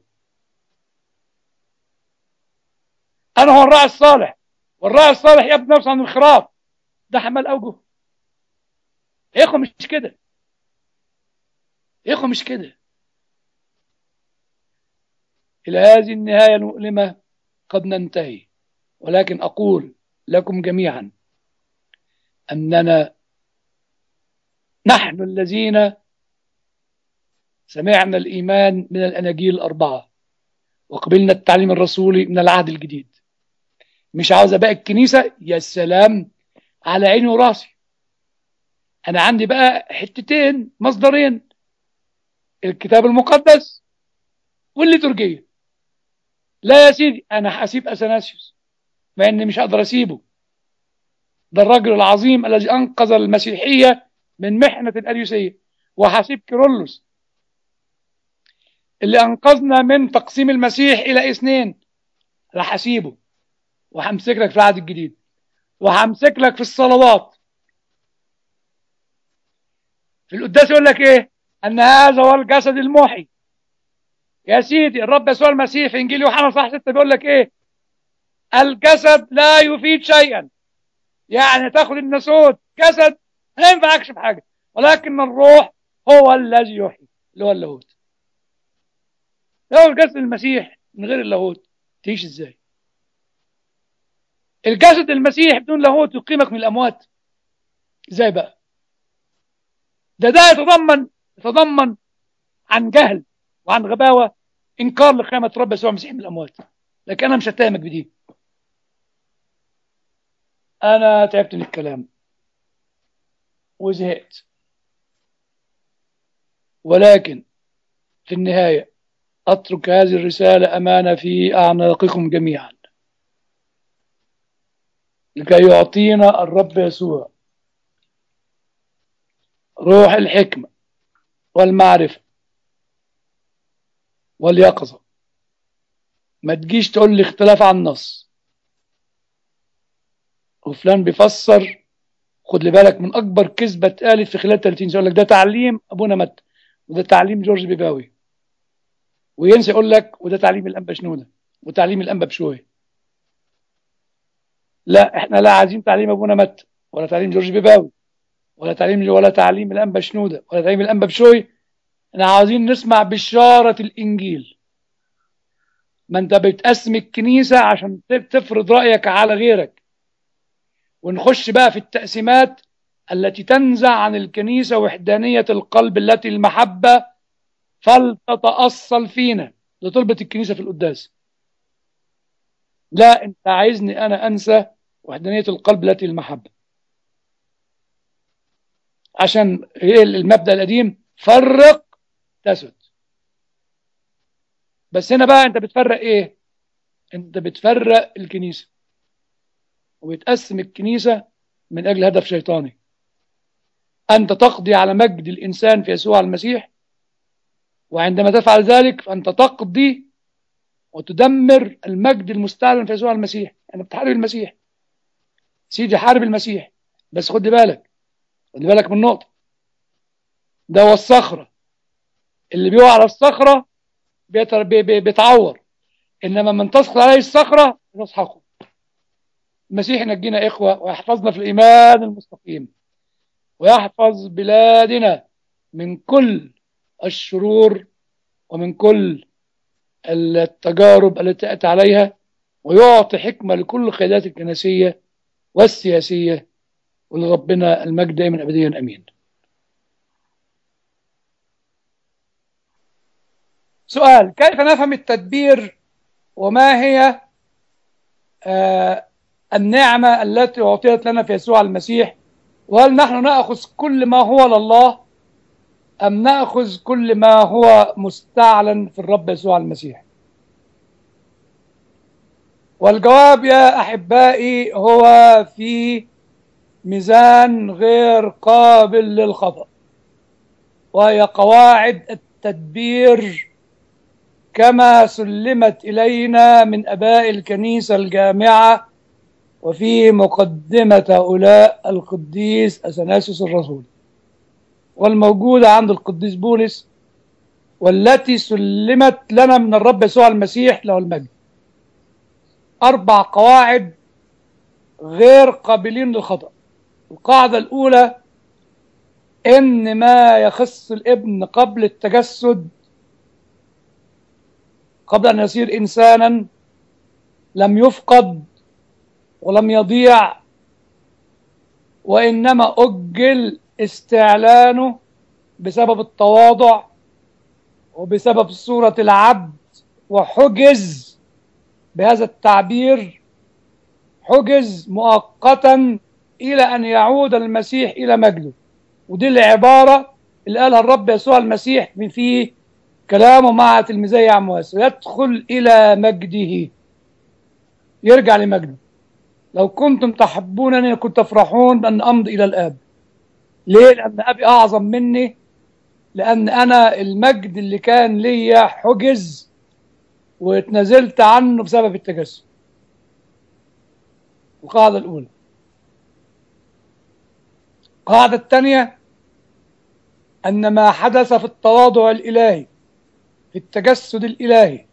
أنا هو الراعي الصالح، والراعي الصالح يبني نفسه عن الخراف. ده حمال أوجه. يا إخوة مش كده، يا إخوة مش كده. إلى هذه النهاية المؤلمة قد ننتهي، ولكن أقول لكم جميعا أننا نحن الذين سمعنا الإيمان من الأناجيل الأربعة وقبلنا التعليم الرسولي من العهد الجديد. مش عاوز أبقى الكنيسة، يا سلام، على عيني وراسي. أنا عندي بقى حتتين، مصدرين: الكتاب المقدس والليتورجية. لا يا سيدي، أنا هسيب أثناسيوس، مع إني مش هقدر أسيبه. ده الرجل العظيم الذي أنقذ المسيحية من محنة الأريوسية. وهسيب كيرلس اللي أنقذنا من تقسيم المسيح إلى اثنين. راح أسيبه وهمسك لك في العهد الجديد، وهمسك لك في الصلوات. في القداس يقول لك إيه؟ أن هذا هو الجسد المحي. يا سيدي، الرب يسوع المسيح في إنجيل يوحنا صح ستة بيقول لك إيه؟ الجسد لا يفيد شيئا. يعني تاخد الناسوت جسد ما ينفعكش بحاجة، ولكن الروح هو الذي يحيي، اللي هو اللاهوت. لو الجسد المسيح من غير اللاهوت تعيش ازاي؟ الجسد المسيح بدون لاهوت يقيمك من الاموات. ازاي بقى؟ ده ده يتضمن يتضمن عن جهل وعن غباوه انكار لقيامه رب يسوع المسيح من الاموات. لكن انا مش هتهمك بدي. انا تعبت من الكلام وزهقت، ولكن في النهايه اترك هذه الرساله امانه في اعناقكم جميعا، لكي يعطينا الرب يسوع روح الحكمة والمعرفة واليقظة. ما تجيش تقول لي اختلاف عن نص وفلان بيفسر. خد لي بالك من أكبر كذبة اتقالت في خلال ثلاثين سنة. يقول لك ده تعليم أبونا مت، وده تعليم جورج بيباوي، وينسى يقول لك وده تعليم الأنبا شنودة وتعليم الأنبا بشوي. لا، احنا لا عايزين تعليم أبونا مت، ولا تعليم جورج بيباوي، ولا تعليم ولا تعليم الأنبا شنودة، ولا تعليم الأنبا بشوي. احنا عاوزين نسمع بشارة الإنجيل. ما انت بتقسم الكنيسة عشان تفرض رأيك على غيرك، ونخش بقى في التقسيمات التي تنزع عن الكنيسة وحدانية القلب التي المحبة فلتتأصل فينا. ده طلبة الكنيسة في القداس. لا، انت عايزني انا انسى وحدانية القلب التي المحبة، عشان ايه؟ المبدأ القديم فرق تسد. بس هنا بقى انت بتفرق ايه؟ انت بتفرق الكنيسة وبتقسم الكنيسة من اجل هدف شيطاني. انت تقضي على مجد الانسان في يسوع المسيح، وعندما تفعل ذلك فانت تقضي وتدمر المجد المستعلن في يسوع المسيح. يعني بتحارب المسيح. سيدي حارب المسيح، بس خد بالك، خد بالك من نقطة. ده هو الصخرة، اللي بيقع على الصخرة بيتر- بي- بي- بيتعور، انما من تسقط عليه الصخرة تسحقه. المسيح ينجينا اخوة ويحفظنا في الايمان المستقيم، ويحفظ بلادنا من كل الشرور ومن كل التجارب التي تأتي عليها، ويعطي حكمة لكل القيادات الكنسية والسياسية. ولربنا المجد دائما أبديا أمين. سؤال: كيف نفهم التدبير؟ وما هي آه النعمة التي أعطيت لنا في يسوع المسيح؟ وهل نحن نأخذ كل ما هو لله، أم نأخذ كل ما هو مستعلن في الرب يسوع المسيح؟ والجواب يا أحبائي هو في ميزان غير قابل للخطأ، وهي قواعد التدبير كما سلمت إلينا من أباء الكنيسة الجامعة وفي مقدمة هؤلاء القديس أثناسيوس الرسول، والموجودة عند القديس بولس، والتي سلمت لنا من الرب يسوع المسيح له المجد. أربع قواعد غير قابلين للخطأ. القاعدة الأولى إن ما يخص الابن قبل التجسد، قبل أن يصير إنسانا، لم يفقد ولم يضيع، وإنما أجل استعلانه بسبب التواضع وبسبب صورة العبد، وحجز بهذا التعبير، حجز مؤقتا إلى أن يعود المسيح إلى مجده. ودي العبارة اللي قالها الرب يسوع المسيح من فيه كلامه مع تلميذي عمواس: يدخل إلى مجده، يرجع لمجده. لو كنتم تحبونني كنت تفرحون بأن أمضي إلى الآب. ليه؟ لأن أبي أعظم مني، لأن أنا المجد اللي كان ليا حجز واتنازلت عنه بسبب التجسد. القاعدة الأولى. القاعدة الثانية أن ما حدث في التواضع الإلهي، في التجسد الإلهي،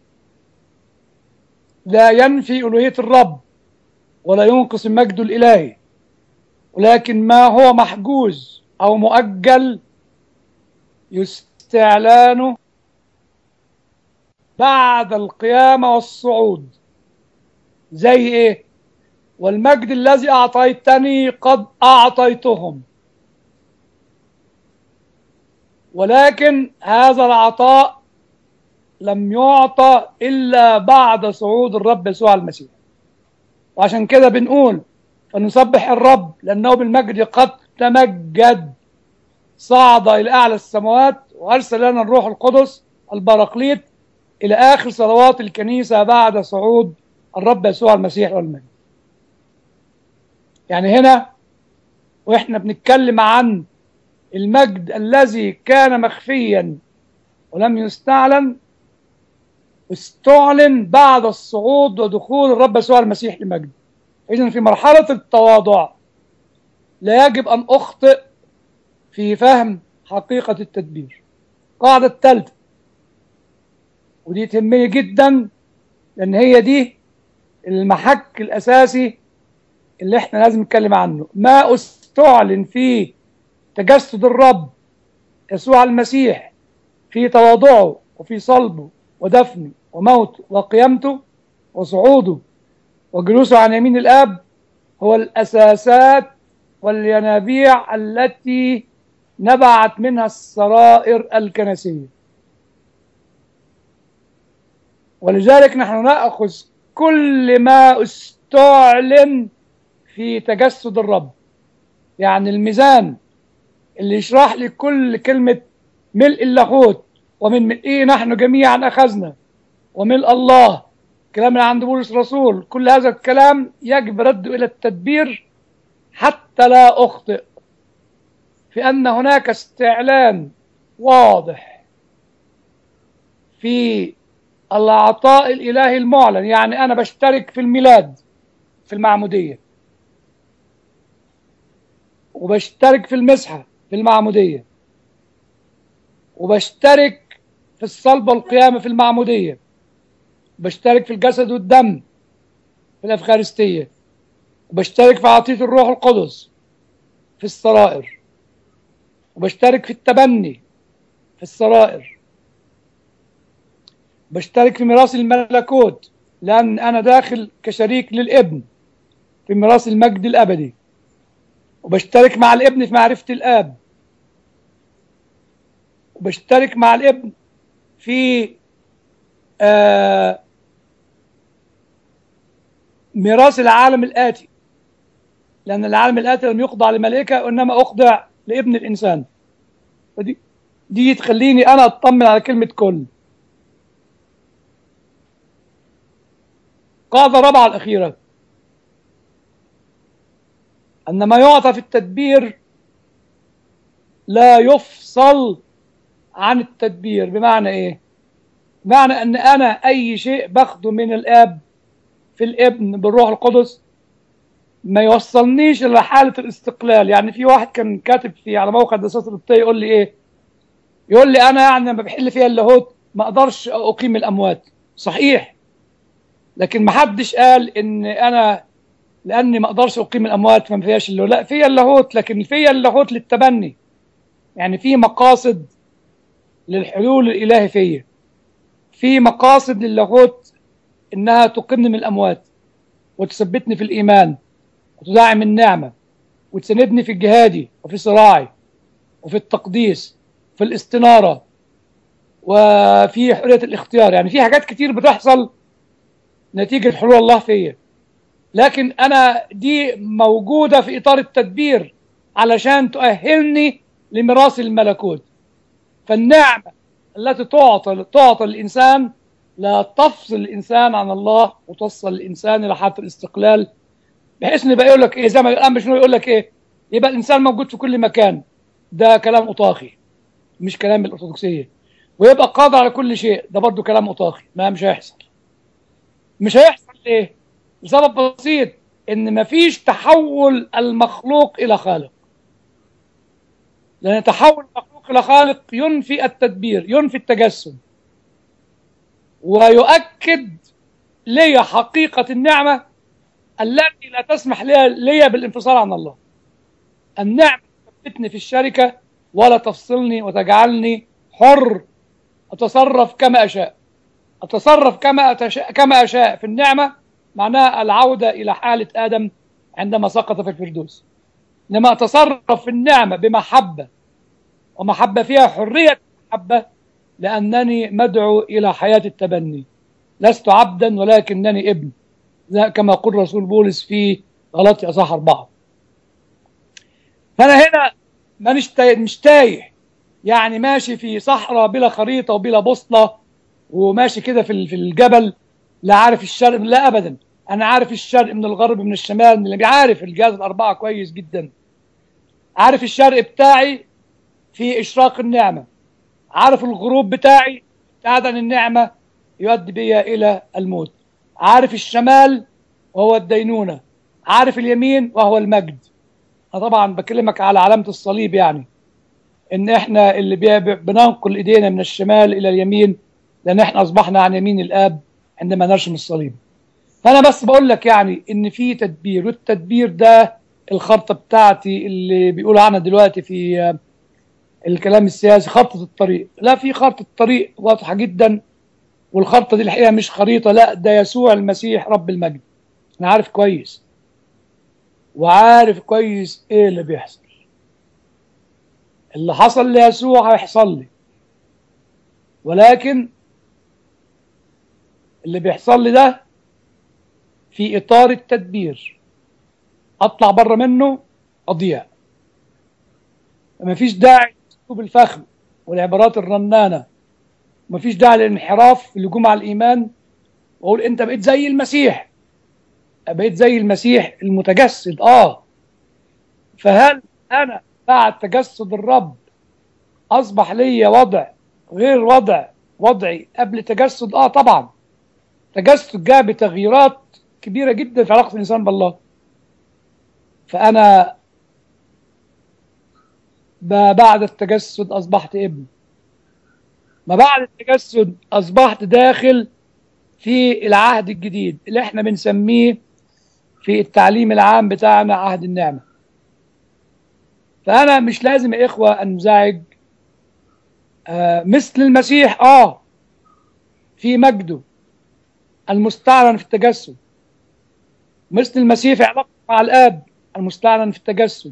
لا ينفي ألوهية الرب ولا ينقص المجد الإلهي، ولكن ما هو محجوز أو مؤجل يستعلانه بعد القيامة والصعود. زي إيه؟ والمجد الذي أعطيتني قد أعطيتهم، ولكن هذا العطاء لم يعطى إلا بعد صعود الرب يسوع المسيح. وعشان كده بنقول فنسبح الرب لأنه بالمجد قد تمجد، صعد إلى أعلى السماوات، وأرسل لنا الروح القدس البراقليط إلى آخر صلوات الكنيسة بعد صعود الرب يسوع المسيح والمجد. يعني هنا وإحنا بنتكلم عن المجد الذي كان مخفيا ولم يستعلن، استعلن بعد الصعود ودخول الرب يسوع المسيح لمجد. إذن في مرحلة التواضع لا يجب أن أخطئ في فهم حقيقة التدبير. القاعدة الثالثة، ودي تهمني جدا لأن هي دي المحك الأساسي اللي احنا لازم نتكلم عنه: ما استعلن في تجسد الرب يسوع المسيح، في تواضعه وفي صلبه ودفنه وموته وقيامته وصعوده وجلوسه عن يمين الآب، هو الأساسات والينابيع التي نبعت منها السرائر الكنسية. ولذلك نحن نأخذ كل ما استعلن في تجسد الرب، يعني الميزان اللي يشرح لي كل كلمة ملء اللاهوت ومن ملئه نحن جميعا أخذنا، وملء الله، كلام اللي عند بولس الرسول، كل هذا الكلام يجب رده إلى التدبير حتى لا أخطئ في أن هناك استعلان واضح في العطاء الإلهي المعلن. يعني أنا بشترك في الميلاد في المعمودية، وبشترك في المسحة في المعمودية، وبشترك في الصلب والقيامة في المعمودية، وبشترك في الجسد والدم في الأفخارستية، وبشترك في عطية الروح القدس في السرائر، وبشترك في التبني في السرائر، بشترك في ميراث الملكوت لأن أنا داخل كشريك للابن في ميراث المجد الأبدي، وبشترك مع الابن في معرفة الآب، وبشترك مع الابن في آه ميراث العالم الآتي، لأن العالم الآتي لم يخضع لملائكة وإنما أخضع لابن الإنسان. فدي دي تخليني أنا أطمن على كلمة كل. القاعدة الرابعة الأخيرة أن ما يعطى في التدبير لا يفصل عن التدبير. بمعنى إيه؟ بمعنى أن أنا أي شيء باخده من الآب في الابن بالروح القدس ما يوصلنيش إلى حالة الاستقلال. يعني في واحد كان كاتب في على موقع الدراسات القبطية يقول لي إيه؟ يقول لي أنا يعني لما بحل فيها اللاهوت ما أقدرش أقيم الأموات. صحيح، لكن ما حدش قال إن أنا لأني ما أقدرش أقيم الأموات فما فيهاش اللاهوت. لا، فيها اللاهوت، لكن فيها اللاهوت للتبني. يعني في مقاصد للحلول الإلهي فيا، في مقاصد للاهوت إنها تقيمني من الأموات وتثبتني في الإيمان وتدعم النعمة وتسندني في جهادي وفي صراعي وفي التقديس في الاستنارة وفي حرية الاختيار. يعني في حاجات كتير بتحصل نتيجة حلول الله فيا، لكن أنا دي موجودة في إطار التدبير علشان تؤهلني لميراث الملكوت. فالنعمة التي تعطى تعطى الإنسان لا تفصل الإنسان عن الله وتوصل الإنسان إلى حالة الاستقلال، بحيث إن يبقى يقول لك إيه زي ما الآن بشنو يقول لك إيه، يبقى الإنسان موجود في كل مكان. ده كلام أطاخي مش كلام الأرثوذكسية. ويبقى قادر على كل شيء، ده برضو كلام أطاخي. ما مش هيحصل. مش هيحصل ليه؟ لسبب بسيط، إن مفيش تحول المخلوق إلى خالق. لأن تحول المخلوق إلى خالق ينفي التدبير، ينفي التجسد، ويؤكد لي حقيقة النعمة التي لا تسمح لي, لي بالانفصال عن الله. النعمة تثبتني في الشركة ولا تفصلني وتجعلني حر أتصرف كما أشاء. أتصرف كما أتشاء كما أشاء في النعمة معناها العودة إلى حالة آدم عندما سقط في الفردوس. إنما أتصرف في النعمة بمحبة، ومحبة فيها حرية محبة، لأنني مدعو إلى حياة التبني. لست عبدا ولكنني ابن، كما يقول رسول بولس في غلاطي أصحاح أربعة. فأنا هنا مش تايه، يعني ماشي في صحراء بلا خريطة وبلا بوصلة وماشي كده في في الجبل، لا عارف الشرق، لا أبدا. أنا عارف الشرق من الغرب من الشمال، من اللي بيعرف الجهاز الأربعة كويس جدا. عارف الشرق بتاعي في إشراق النعمة، عارف الغروب بتاعي ابتعاد عن النعمة يؤدي بي إلى الموت. عارف الشمال وهو الدينونة، عارف اليمين وهو المجد. أنا طبعا بكلمك على علامة الصليب، يعني إن إحنا اللي بننقل إيدينا من الشمال إلى اليمين، لأن إحنا أصبحنا عن يمين الآب عندما نرشم الصليب. فأنا بس بقول لك يعني إن في تدبير، والتدبير ده الخطة بتاعتي اللي بيقولوا عنها دلوقتي في الكلام السياسي خطة الطريق. لا، في خطة الطريق واضحة جدا، والخطة دي الحقيقة مش خريطة، لا ده يسوع المسيح رب المجد. أنا عارف كويس، وعارف كويس إيه اللي بيحصل. اللي حصل ليسوع هيحصل لي، ولكن اللي بيحصل لي ده في إطار التدبير. أطلع بره منه أضيع. مفيش داعي لأسلوب الفخم والعبارات الرنانة، مفيش داعي للانحراف اللجوم على الإيمان وأقول أنت بقيت زي المسيح. بقيت زي المسيح المتجسد. آه فهل أنا بعد تجسد الرب أصبح لي وضع غير وضع وضعي قبل تجسد؟ آه طبعا. تجسد جاء بتغييرات كبيرة جدا في علاقة الإنسان بالله. فأنا بعد التجسد أصبحت ابن، ما بعد التجسد أصبحت داخل في العهد الجديد اللي احنا بنسميه في التعليم العام بتاعنا عهد النعمة. فأنا مش لازم يا إخوة أنزعج. آه مثل المسيح آه في مجده المستعلن في التجسد، مثل المسيح في علاقته مع الآب المستعلن في التجسد،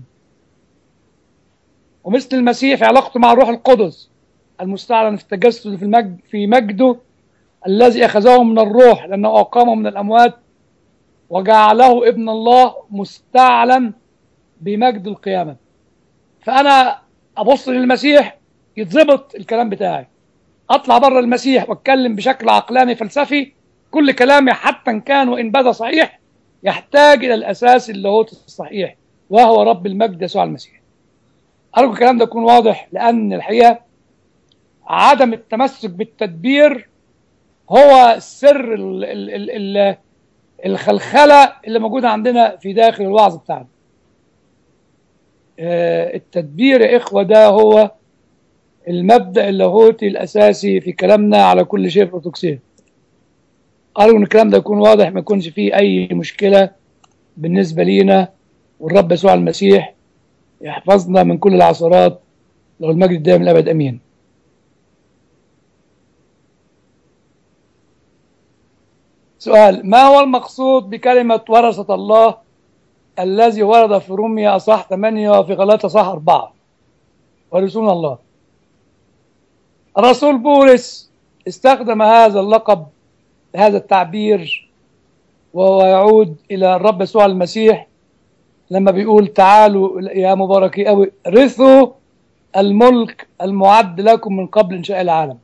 ومثل المسيح في علاقته مع الروح القدس المستعلن في التجسد في المجد في مجده الذي أخذه من الروح لأنه أقامه من الأموات وجعله ابن الله مستعلن بمجد القيامة. فأنا أبص للمسيح يتظبط الكلام بتاعي، أطلع بره المسيح وأتكلم بشكل عقلاني فلسفي كل كلامي حتى إن كان وإن بدا صحيح يحتاج إلى الأساس اللاهوتي الصحيح وهو رب المجد يسوع المسيح. أرجو الكلام ده يكون واضح، لأن الحقيقة عدم التمسك بالتدبير هو سر ال ال ال ال الخلخلة اللي موجودة عندنا في داخل الوعظ بتاعنا. التدبير يا إخوة ده هو المبدأ اللاهوتي الأساسي في كلامنا على كل شيء في الأرثوذكسية. أرجو إن الكلام ده يكون واضح، ما يكونش فيه أي مشكلة بالنسبة لينا، والرب يسوع المسيح يحفظنا من كل العثرات، له المجد الدائم الأبد أمين. سؤال: ما هو المقصود بكلمة ورثة الله الذي ورد في روميا أصح ثمانية وفي غلاطية أصح أربعة؟ ورثون الله. الرسول بولس استخدم هذا اللقب، هذا التعبير، وهو يعود إلى الرب يسوع المسيح لما بيقول: تعالوا يا مباركي أوي رثوا الملك المعد لكم من قبل إنشاء العالم.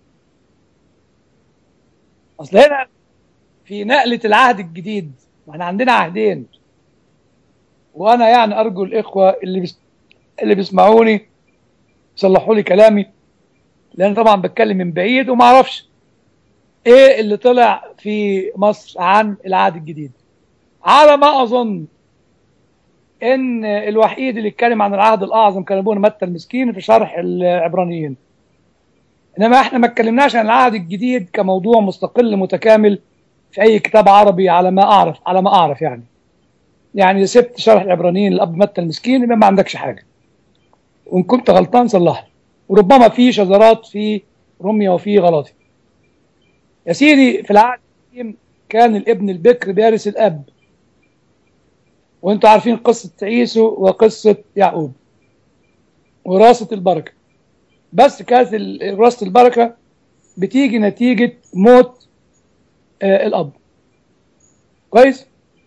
أصل هنا في نقلة العهد الجديد، واحنا عندنا عهدين، وأنا يعني أرجو الإخوة اللي بس اللي بيسمعوني يصلحوا لي كلامي، لأن طبعا بتكلم من بعيد وما أعرفش إيه اللي طلع في مصر عن العهد الجديد. على ما أظن إن الوحيد اللي اتكلم عن العهد الأعظم كان أبونا متى المسكين في شرح العبرانيين، إنما إحنا ما اتكلمناش عن العهد الجديد كموضوع مستقل متكامل في أي كتاب عربي على ما أعرف على ما أعرف يعني يعني سبت شرح العبرانيين للأب متى المسكين يبقى ما عندكش حاجة، وإن كنت غلطان صلح لي، وربما في شذرات في روميا وفي غلاطي. يا سيدي، في العهد القديم كان الابن البكر بيرث الأب، وانتوا عارفين قصة عيسو وقصة يعقوب وراثة البركة، بس كانت وراثة البركة بتيجي نتيجة موت آه الأب. كويس؟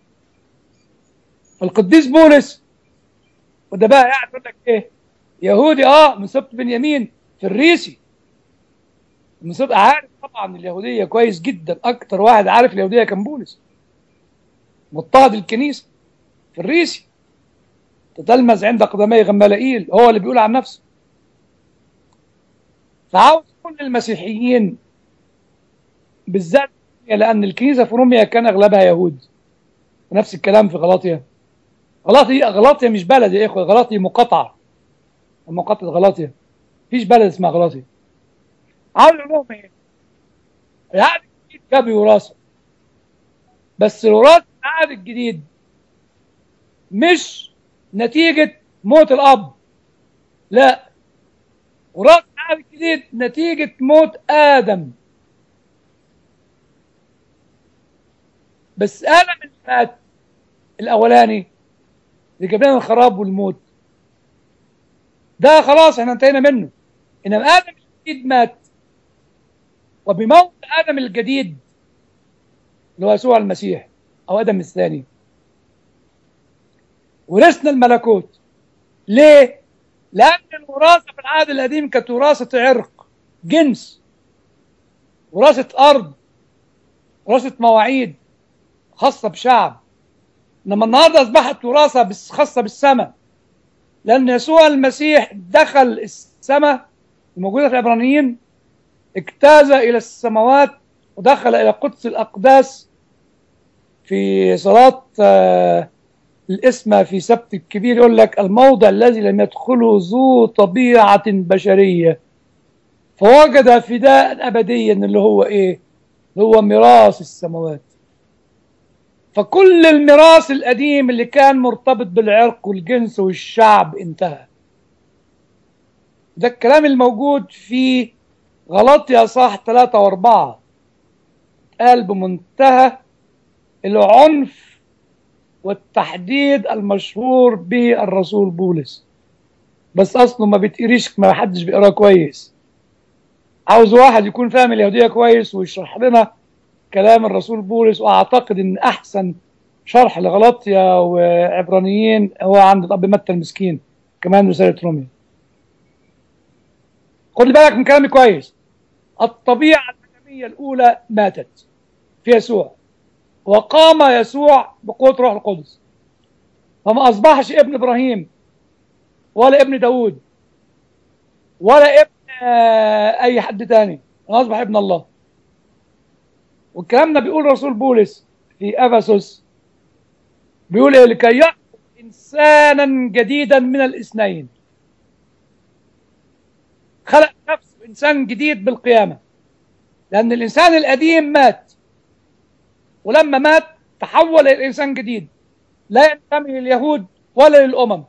القديس بولس، وده بقى قاعد يقول لك ايه؟ يهودي اه من سبط بنيامين في الريسي، من سبط، عارف طبعا اليهودية كويس جدا، أكتر واحد عارف اليهودية كان بولس، مضطهد الكنيسة في الريسي، تتلمذ عند قدمي غمالائيل، هو اللي بيقول عن نفسه. فعاوز كل المسيحيين بالذات، لأن الكنيسة في روميا كان أغلبها يهود، ونفس الكلام في غلاطيا. غلاطيا غلاطيا مش بلد يا إخوة، غلاطيا مقاطعة، مقاطعة غلاطيا، مفيش بلد اسمها غلاطيا. عاوز أقول لهم إيه؟ العهد الجديد جاب وراثة، بس الوراثة العهد الجديد مش نتيجة موت الأب، لا، وراثة العهد الجديد نتيجة موت آدم. بس آدم اللي مات الأولاني اللي جاب لنا الخراب والموت ده خلاص احنا انتهينا منه، إنما آدم الجديد مات، وبموت آدم الجديد اللي هو يسوع المسيح أو آدم الثاني ورثنا الملكوت. ليه؟ لأن الوراثة في العهد القديم كانت وراثة عرق، جنس، وراثة أرض، وراثة مواعيد خاصة بشعب. إنما النهارده أصبحت وراثة خاصة بالسماء، لأن يسوع المسيح دخل السماء الموجودة في العبرانيين، اجتاز إلى السماوات ودخل إلى قدس الأقداس في صلاة آه الإسمة في سبت الكبير، يقول لك: الموضع الذي لم يدخله ذو طبيعة بشرية، فوجد فداء أبديا اللي هو إيه؟ اللي هو ميراث السماوات. فكل الميراث القديم اللي كان مرتبط بالعرق والجنس والشعب انتهى. ده الكلام الموجود في غلاطيا صح ثلاثة وأربعة، قال بمنتهى العنف والتحديد المشهور به الرسول بولس، بس اصله ما بيتقريش، ما حدش بيقراه كويس. عاوز واحد يكون فاهم اليهودية كويس ويشرح لنا كلام الرسول بولس، واعتقد ان احسن شرح لغلاطيا وعبرانيين هو عند الاب متى المسكين، كمان رسالة روميا. خد بالك من كلامي كويس، الطبيعة الآدمية الأولى ماتت، في يسوع، وقام يسوع بقوة روح القدس، فما أصبحش ابن إبراهيم ولا ابن داود ولا ابن أي حد تاني، أصبح ابن الله. والكلام ده بيقول رسول بولس في أفسس، بيقول إيه؟ لكي يخلق إنسانا جديدا من الاثنين. خلق نفسه إنسان جديد بالقيامة، لأن الإنسان القديم مات، ولما مات تحول إلى إنسان جديد لا ينتمي لليهود ولا للأمم،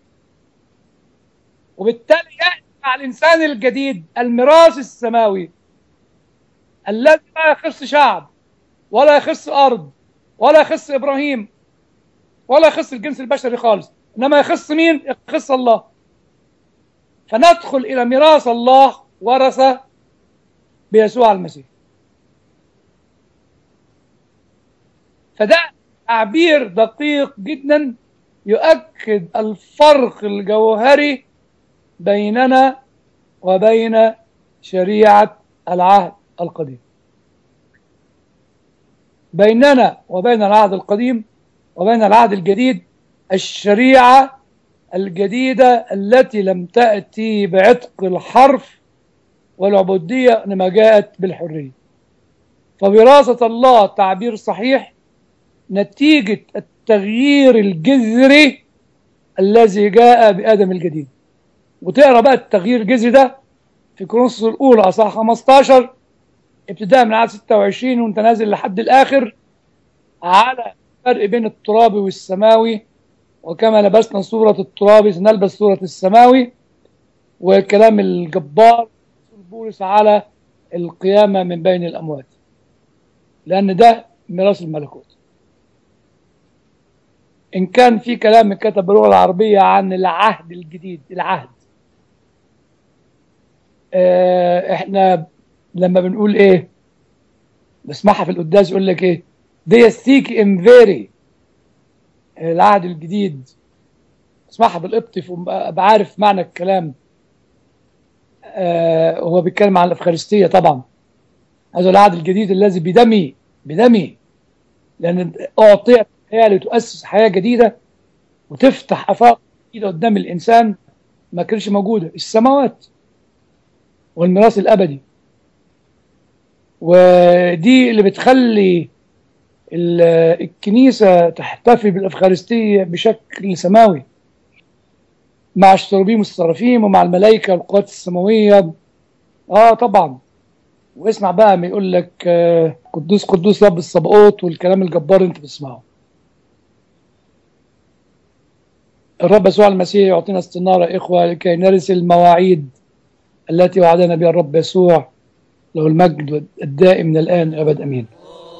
وبالتالي يأتي مع الإنسان الجديد الميراث السماوي الذي لا يخص شعب ولا يخص أرض ولا يخص إبراهيم ولا يخص الجنس البشري خالص، إنما يخص مين؟ يخص الله. فندخل إلى ميراث الله ورثة بيسوع المسيح. فده تعبير دقيق جدا يؤكد الفرق الجوهري بيننا وبين شريعة العهد القديم. بيننا وبين العهد القديم وبين العهد الجديد الشريعة الجديدة التي لم تأتي بعتق الحرف والعبودية، إنما جاءت بالحرية. فوراثة الله تعبير صحيح نتيجة التغيير الجذري الذي جاء بآدم الجديد. وتقرأ بقى التغيير الجذري ده في كورنثوس الأولى أصحاح خمسة عشر ابتداء من عدد ستة وعشرين وانت نازل لحد الآخر، على الفرق بين الترابي والسماوي، وكما لبسنا صورة الترابي سنلبس صورة السماوي، والكلام الجبار بولس على القيامة من بين الأموات، لأن ده ميراث الملكوت. إن كان في كلام كتب باللغة العربية عن العهد الجديد، العهد اه احنا لما بنقول ايه بسمعها في القداس يقول لك ايه؟ ديستيك امفيري، العهد الجديد. اسمعها بالقبطي بعرف معنى الكلام. آه هو بيتكلم عن الافخارستيه طبعا. هذا العهد الجديد الذي بدمي بدمي، لان اعطيت حياه لتؤسس حياه جديده وتفتح افاق جديده قدام الانسان ما كانش موجوده، السماوات والميراث الابدي. ودي اللي بتخلي الكنيسه تحتفل بالافخارستيه بشكل سماوي مع الشروبيم والسرافيم ومع الملائكه والقوات السماويه. اه طبعا. واسمع بقى ما يقول لك آه قدوس قدوس رب الصباؤوت والكلام الجبار اللي انت بتسمعه. الرب يسوع المسيح يعطينا استنارة إخوة لكي نرث المواعيد التي وعدنا بها الرب يسوع، له المجد الدائم من الآن أبد أمين.